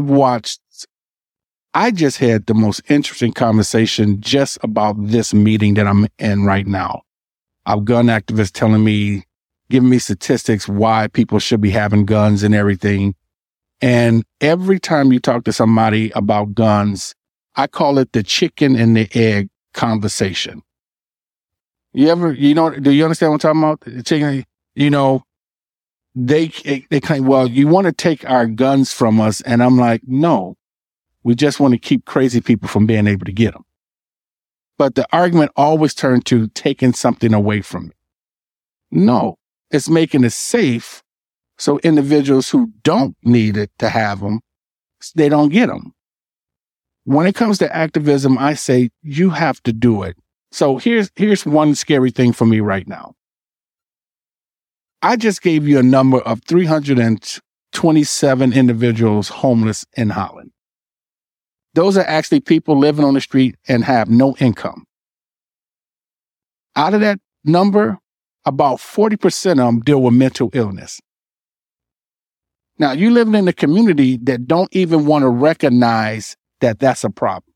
just had the most interesting conversation just about this meeting that I'm in right now. Our gun activists telling me, giving me statistics why people should be having guns and everything. And every time you talk to somebody about guns, I call it the chicken and the egg conversation. Do you understand what I'm talking about? The chicken, they claim, well, you want to take our guns from us. And I'm like, no, we just want to keep crazy people from being able to get them. But the argument always turned to taking something away from it. No, it's making it safe so individuals who don't need it to have them, they don't get them. When it comes to activism, I say you have to do it. So here's one scary thing for me right now. I just gave you a number of 327 individuals homeless in Holland. Those are actually people living on the street and have no income. Out of that number, about 40% of them deal with mental illness. Now, you living in a community that don't even want to recognize that that's a problem.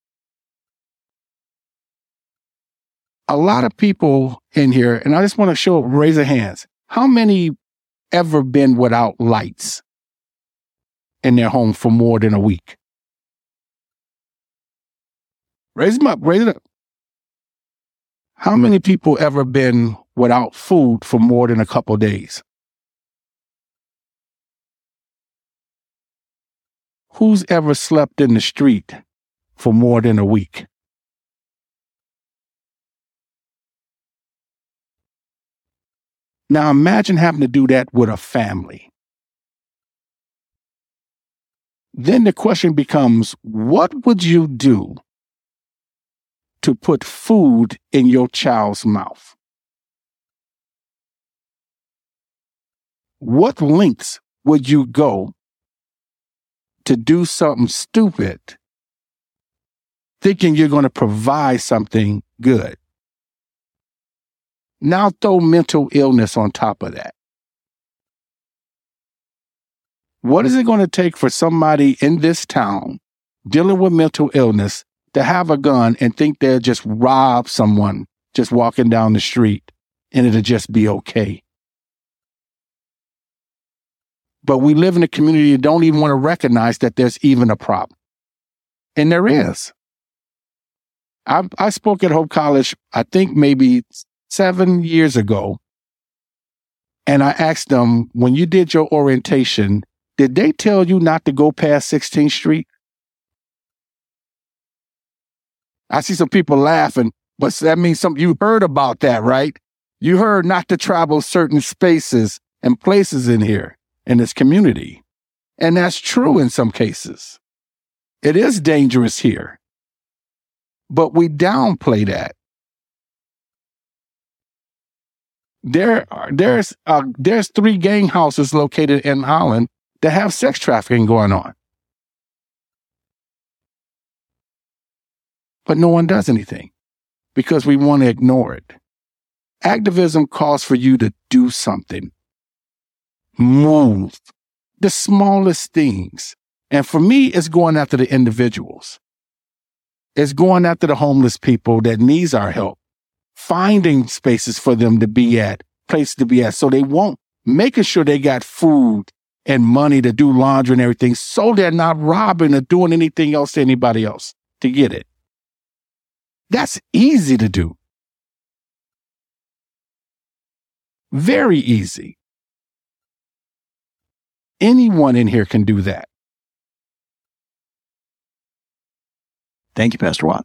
A lot of people in here, and I just want to raise their hands. How many ever been without lights in their home for more than a week? Raise them up, raise it up. How many people ever been without food for more than a couple of days? Who's ever slept in the street for more than a week? Now imagine having to do that with a family. Then the question becomes, what would you do to put food in your child's mouth? What lengths would you go to do something stupid thinking you're going to provide something good? Now throw mental illness on top of that. What is it going to take for somebody in this town dealing with mental illness to have a gun and think they'll just rob someone just walking down the street and it'll just be okay? But we live in a community that don't even want to recognize that there's even a problem. And there is. I spoke at Hope College, I think maybe 7 years ago, and I asked them, when you did your orientation, did they tell you not to go past 16th Street? I see some people laughing, but that means you heard about that, right? You heard not to travel certain spaces and places in here, in this community. And that's true in some cases. It is dangerous here. But we downplay that. There's 3 gang houses located in Holland that have sex trafficking going on. But no one does anything because we want to ignore it. Activism calls for you to do something. Move. The smallest things. And for me, it's going after the individuals. It's going after the homeless people that needs our help. Finding spaces for them to be at, places to be at, so they won't, making sure they got food and money to do laundry and everything, so they're not robbing or doing anything else to anybody else to get it. That's easy to do. Very easy. Anyone in here can do that. Thank you, Pastor Watt.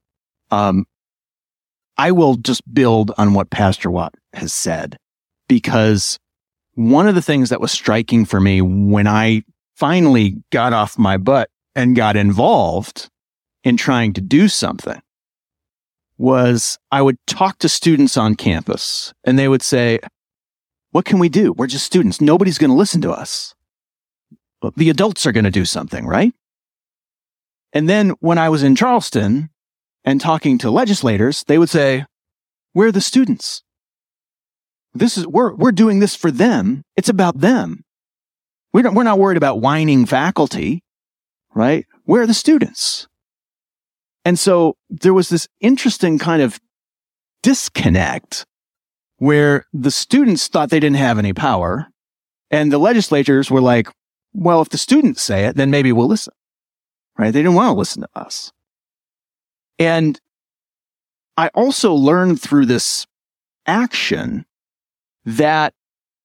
I will just build on what Pastor Watt has said, because one of the things that was striking for me when I finally got off my butt and got involved in trying to do something was I would talk to students on campus and they would say, what can we do? We're just students. Nobody's going to listen to us. But the adults are going to do something, right? And then when I was in Charleston and talking to legislators, they would say, we're the students. We're doing this for them. It's about them. We're not worried about whining faculty, right? We're the students. And so there was this interesting kind of disconnect where the students thought they didn't have any power and the legislators were like, well, if the students say it, then maybe we'll listen, right? They didn't want to listen to us. And I also learned through this action that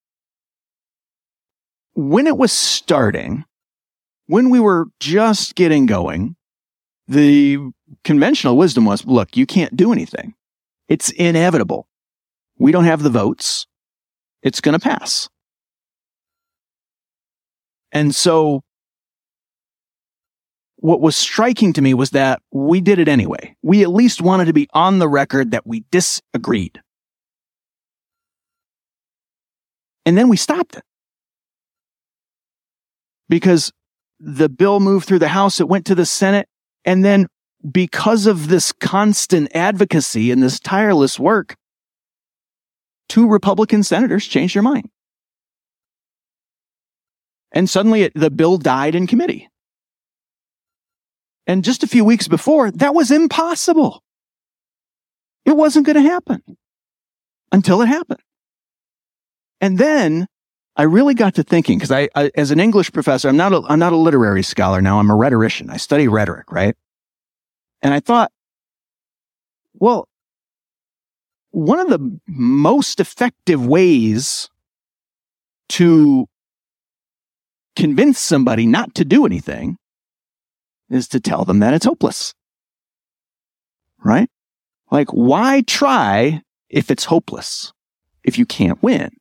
when it was starting, when we were just getting going, the conventional wisdom was, look, you can't do anything. It's inevitable. We don't have the votes. It's going to pass. And so what was striking to me was that we did it anyway. We at least wanted to be on the record that we disagreed. And then we stopped it. Because the bill moved through the House, it went to the Senate, and then because of this constant advocacy and this tireless work, 2 Republican senators changed their mind. And suddenly the bill died in committee. And just a few weeks before, that was impossible. It wasn't going to happen until it happened. And then I really got to thinking, because I, as an English professor, I'm not a literary scholar now. I'm a rhetorician. I study rhetoric, right? And I thought, well, one of the most effective ways to convince somebody not to do anything is to tell them that it's hopeless. Right? Like, why try if it's hopeless, if you can't win?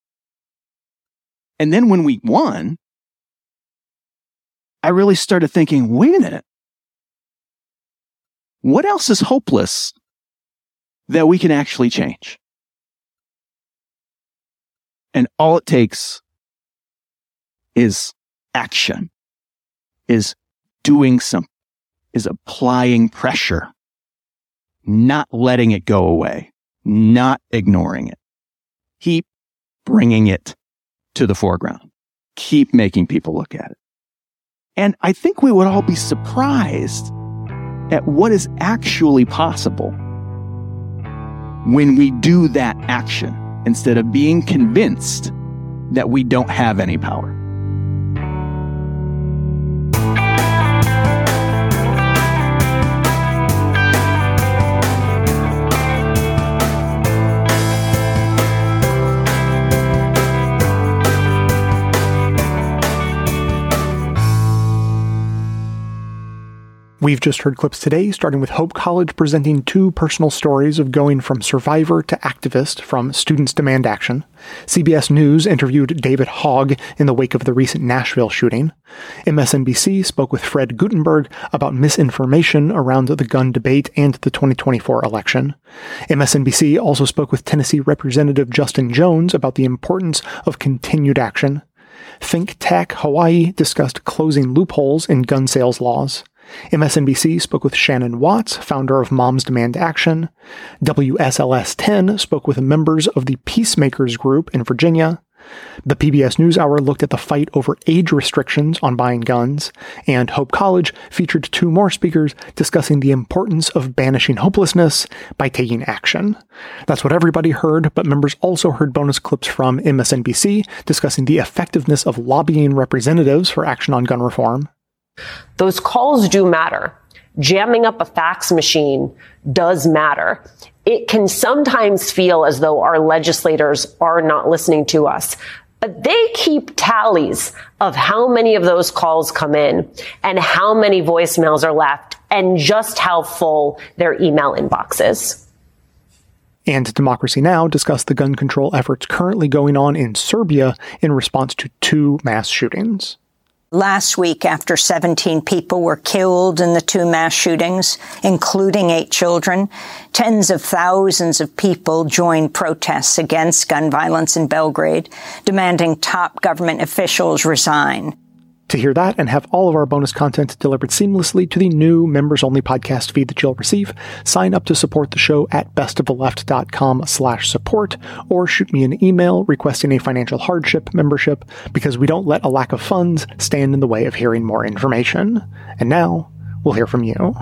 And then when we won, I really started thinking, wait a minute. What else is hopeless that we can actually change? And all it takes is action, is doing something, is applying pressure, not letting it go away, not ignoring it. Keep bringing it to the foreground. Keep making people look at it. And I think we would all be surprised at what is actually possible when we do that action instead of being convinced that we don't have any power. We've just heard clips today, starting with Hope College presenting 2 personal stories of going from survivor to activist from Students Demand Action. CBS News interviewed David Hogg in the wake of the recent Nashville shooting. MSNBC spoke with Fred Gutenberg about misinformation around the gun debate and the 2024 election. MSNBC also spoke with Tennessee Representative Justin Jones about the importance of continued action. Think Tech Hawaii discussed closing loopholes in gun sales laws. MSNBC spoke with Shannon Watts, founder of Moms Demand Action. WSLS 10 spoke with members of the Peacemakers Group in Virginia. The PBS NewsHour looked at the fight over age restrictions on buying guns. And Hope College featured 2 more speakers discussing the importance of banishing hopelessness by taking action. That's what everybody heard, but members also heard bonus clips from MSNBC discussing the effectiveness of lobbying representatives for action on gun reform. Those calls do matter. Jamming up a fax machine does matter. It can sometimes feel as though our legislators are not listening to us, but they keep tallies of how many of those calls come in and how many voicemails are left and just how full their email inbox is. And Democracy Now! Discussed the gun control efforts currently going on in Serbia in response to 2 mass shootings. Last week, after 17 people were killed in the 2 mass shootings, including 8 children, tens of thousands of people joined protests against gun violence in Belgrade, demanding top government officials resign. To hear that and have all of our bonus content delivered seamlessly to the new members-only podcast feed that you'll receive, sign up to support the show at bestoftheleft.com/support or shoot me an email requesting a financial hardship membership, because we don't let a lack of funds stand in the way of hearing more information. And now, we'll hear from you.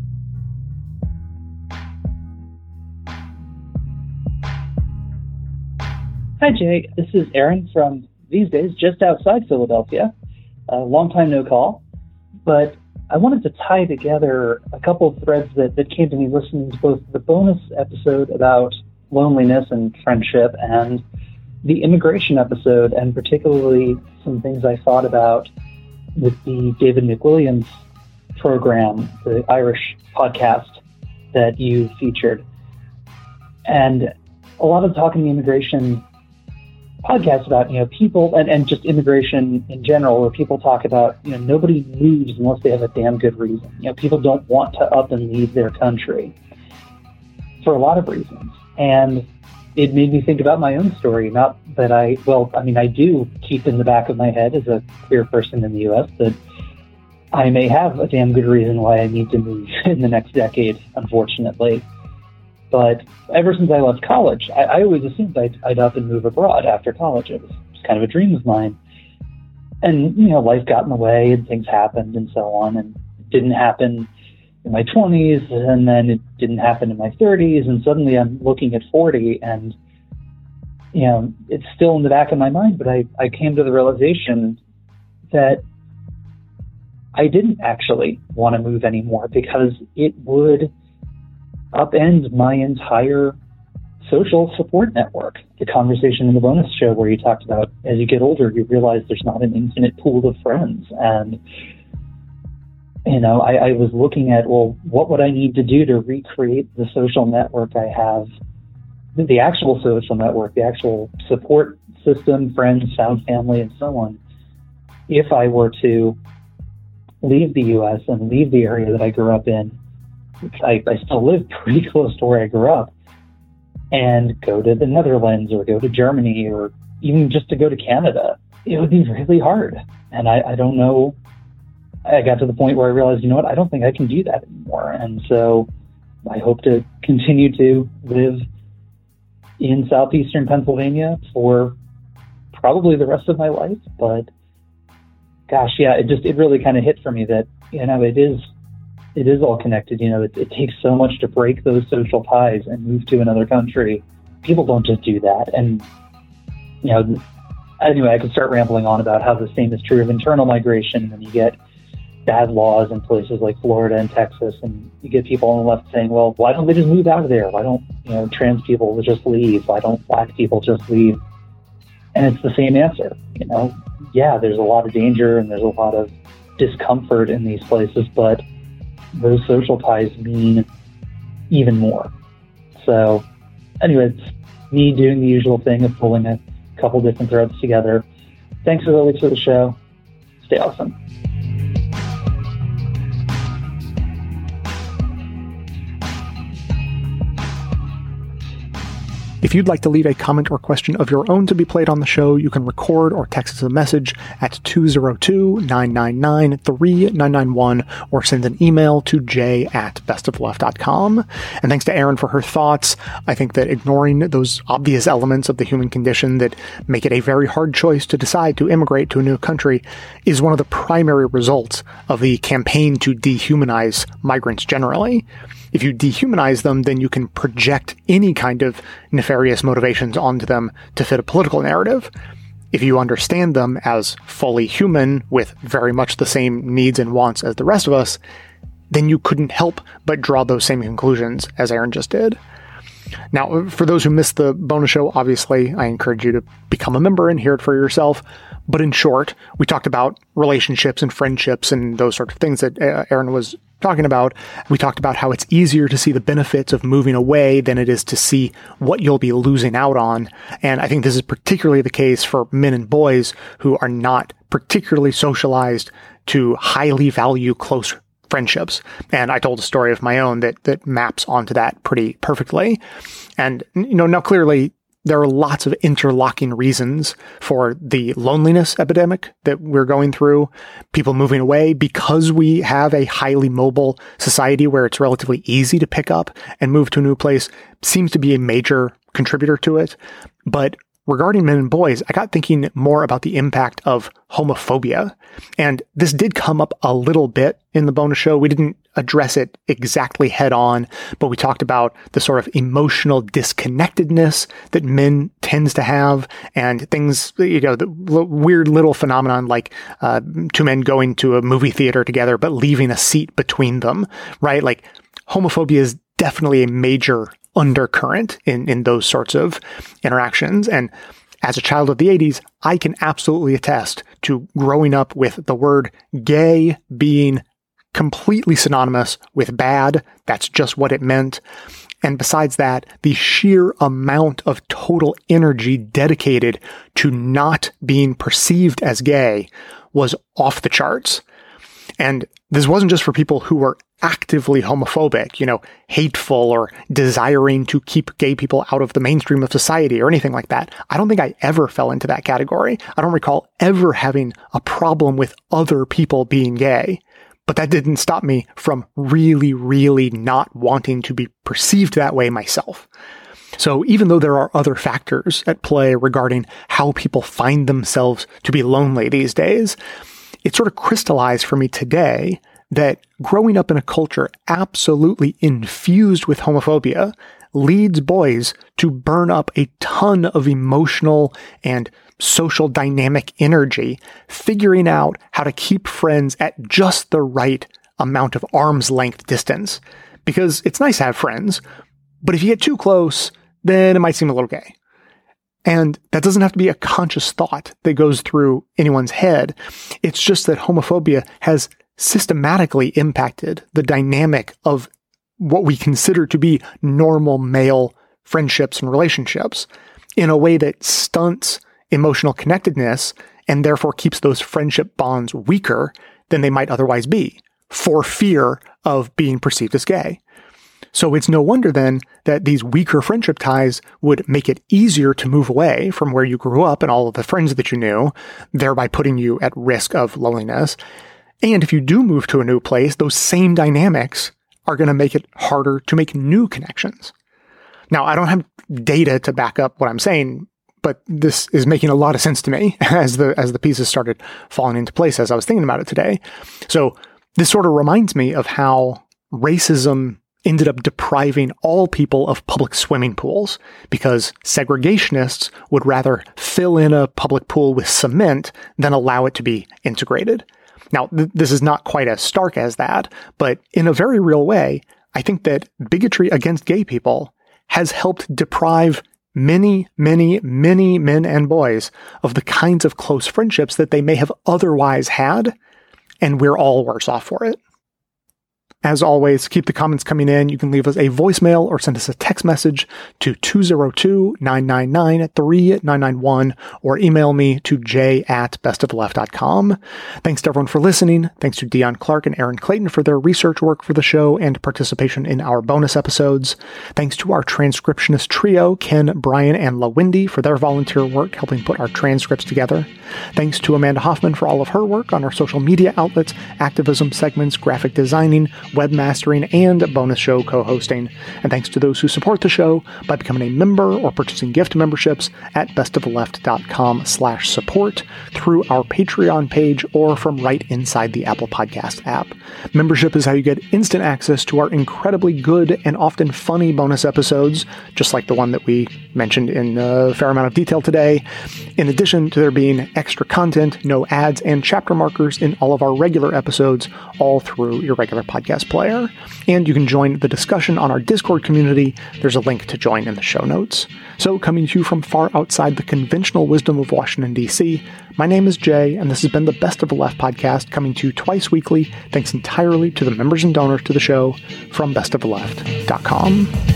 Hi, Jay. This is Aaron from, these days, just outside Philadelphia. Long time no call, but I wanted to tie together a couple of threads that came to me listening to both the bonus episode about loneliness and friendship and the immigration episode, and particularly some things I thought about with the David McWilliams program, the Irish podcast that you featured. And a lot of talk in the immigration podcast about, people and just immigration in general, where people talk about, nobody moves unless they have a damn good reason. People don't want to up and leave their country for a lot of reasons. And it made me think about my own story. Not that I do keep in the back of my head as a queer person in the U.S. that I may have a damn good reason why I need to move in the next decade, unfortunately. But ever since I left college, I always assumed I'd up and move abroad after college. It was kind of a dream of mine. And, life got in the way and things happened and so on. And it didn't happen in my 20s, and then it didn't happen in my 30s. And suddenly I'm looking at 40 and, it's still in the back of my mind. But I came to the realization that I didn't actually want to move anymore, because it would upend my entire social support network. The conversation in the bonus show where you talked about, as you get older, you realize there's not an infinite pool of friends. And, I was looking at, what would I need to do to recreate the social network I have, the actual social network, the actual support system, friends, found family, and so on, if I were to leave the U.S. and leave the area that I grew up in. I still live pretty close to where I grew up, and go to the Netherlands or go to Germany or even just to go to Canada. It would be really hard. And I don't know. I got to the point where I realized, I don't think I can do that anymore. And so I hope to continue to live in southeastern Pennsylvania for probably the rest of my life. But gosh, yeah, it really kind of hit for me that, it is all connected. It takes so much to break those social ties and move to another country. People don't just do that. And, anyway, I could start rambling on about how the same is true of internal migration. And you get bad laws in places like Florida and Texas, and you get people on the left saying, well, why don't they just move out of there? Why don't, trans people just leave? Why don't black people just leave? And it's the same answer. Yeah, there's a lot of danger and there's a lot of discomfort in these places, but those social ties mean even more. So anyway, it's me doing the usual thing of pulling a couple different threads together. Thanks as always for the show. Stay awesome. If you'd like to leave a comment or question of your own to be played on the show, you can record or text us a message at 202-999-3991 or send an email to j@bestofleft.com. And thanks to Erin for her thoughts. I think that ignoring those obvious elements of the human condition that make it a very hard choice to decide to immigrate to a new country is one of the primary results of the campaign to dehumanize migrants generally. If you dehumanize them, then you can project any kind of nefarious motivations onto them to fit a political narrative. If you understand them as fully human with very much the same needs and wants as the rest of us, then you couldn't help but draw those same conclusions as Erin just did. Now, for those who missed the bonus show, obviously, I encourage you to become a member and hear it for yourself. But in short, we talked about relationships and friendships and those sort of things that Erin was talking about. We talked about how it's easier to see the benefits of moving away than it is to see what you'll be losing out on. And I think this is particularly the case for men and boys who are not particularly socialized to highly value close friendships. And I told a story of my own that maps onto that pretty perfectly. And, now clearly there are lots of interlocking reasons for the loneliness epidemic that we're going through. People moving away because we have a highly mobile society where it's relatively easy to pick up and move to a new place seems to be a major contributor to it. But regarding men and boys, I got thinking more about the impact of homophobia. And this did come up a little bit in the bonus show. We didn't address it exactly head on, but we talked about the sort of emotional disconnectedness that men tends to have and things, the weird little phenomenon like two men going to a movie theater together, but leaving a seat between them, right? Like homophobia is definitely a major undercurrent in those sorts of interactions. And as a child of the 80s, I can absolutely attest to growing up with the word gay being completely synonymous with bad. That's just what it meant. And besides that, the sheer amount of total energy dedicated to not being perceived as gay was off the charts. And this wasn't just for people who were actively homophobic, hateful or desiring to keep gay people out of the mainstream of society or anything like that. I don't think I ever fell into that category. I don't recall ever having a problem with other people being gay. But that didn't stop me from really, really not wanting to be perceived that way myself. So even though there are other factors at play regarding how people find themselves to be lonely these days, it sort of crystallized for me today that growing up in a culture absolutely infused with homophobia leads boys to burn up a ton of emotional and social dynamic energy, figuring out how to keep friends at just the right amount of arm's length distance. Because it's nice to have friends, but if you get too close, then it might seem a little gay. And that doesn't have to be a conscious thought that goes through anyone's head. It's just that homophobia has systematically impacted the dynamic of what we consider to be normal male friendships and relationships in a way that stunts emotional connectedness and therefore keeps those friendship bonds weaker than they might otherwise be for fear of being perceived as gay. So it's no wonder then that these weaker friendship ties would make it easier to move away from where you grew up and all of the friends that you knew, thereby putting you at risk of loneliness. And if you do move to a new place, those same dynamics are going to make it harder to make new connections. Now, I don't have data to back up what I'm saying, but this is making a lot of sense to me as the pieces started falling into place as I was thinking about it today. So this sort of reminds me of how racism ended up depriving all people of public swimming pools because segregationists would rather fill in a public pool with cement than allow it to be integrated. Now, this is not quite as stark as that, but in a very real way, I think that bigotry against gay people has helped deprive many, many, many men and boys of the kinds of close friendships that they may have otherwise had, and we're all worse off for it. As always, keep the comments coming in. You can leave us a voicemail or send us a text message to 202-999-3991 or email me to j@bestoftheleft.com. Thanks to everyone for listening. Thanks to Dion Clark and Aaron Clayton for their research work for the show and participation in our bonus episodes. Thanks to our transcriptionist trio, Ken, Brian, and LaWindy, for their volunteer work helping put our transcripts together. Thanks to Amanda Hoffman for all of her work on our social media outlets, activism segments, graphic designing, webmastering, and bonus show co-hosting. And thanks to those who support the show by becoming a member or purchasing gift memberships at bestoftheleft.com/support through our Patreon page or from right inside the Apple Podcast app. Membership is how you get instant access to our incredibly good and often funny bonus episodes, just like the one that we mentioned in a fair amount of detail today. In addition to there being extra content, no ads, and chapter markers in all of our regular episodes, all through your regular podcast player. And you can join the discussion on our Discord community. There's a link to join in the show notes. So, coming to you from far outside the conventional wisdom of Washington, D.C., my name is Jay, and this has been the Best of the Left podcast, coming to you twice weekly, thanks entirely to the members and donors to the show from bestoftheleft.com.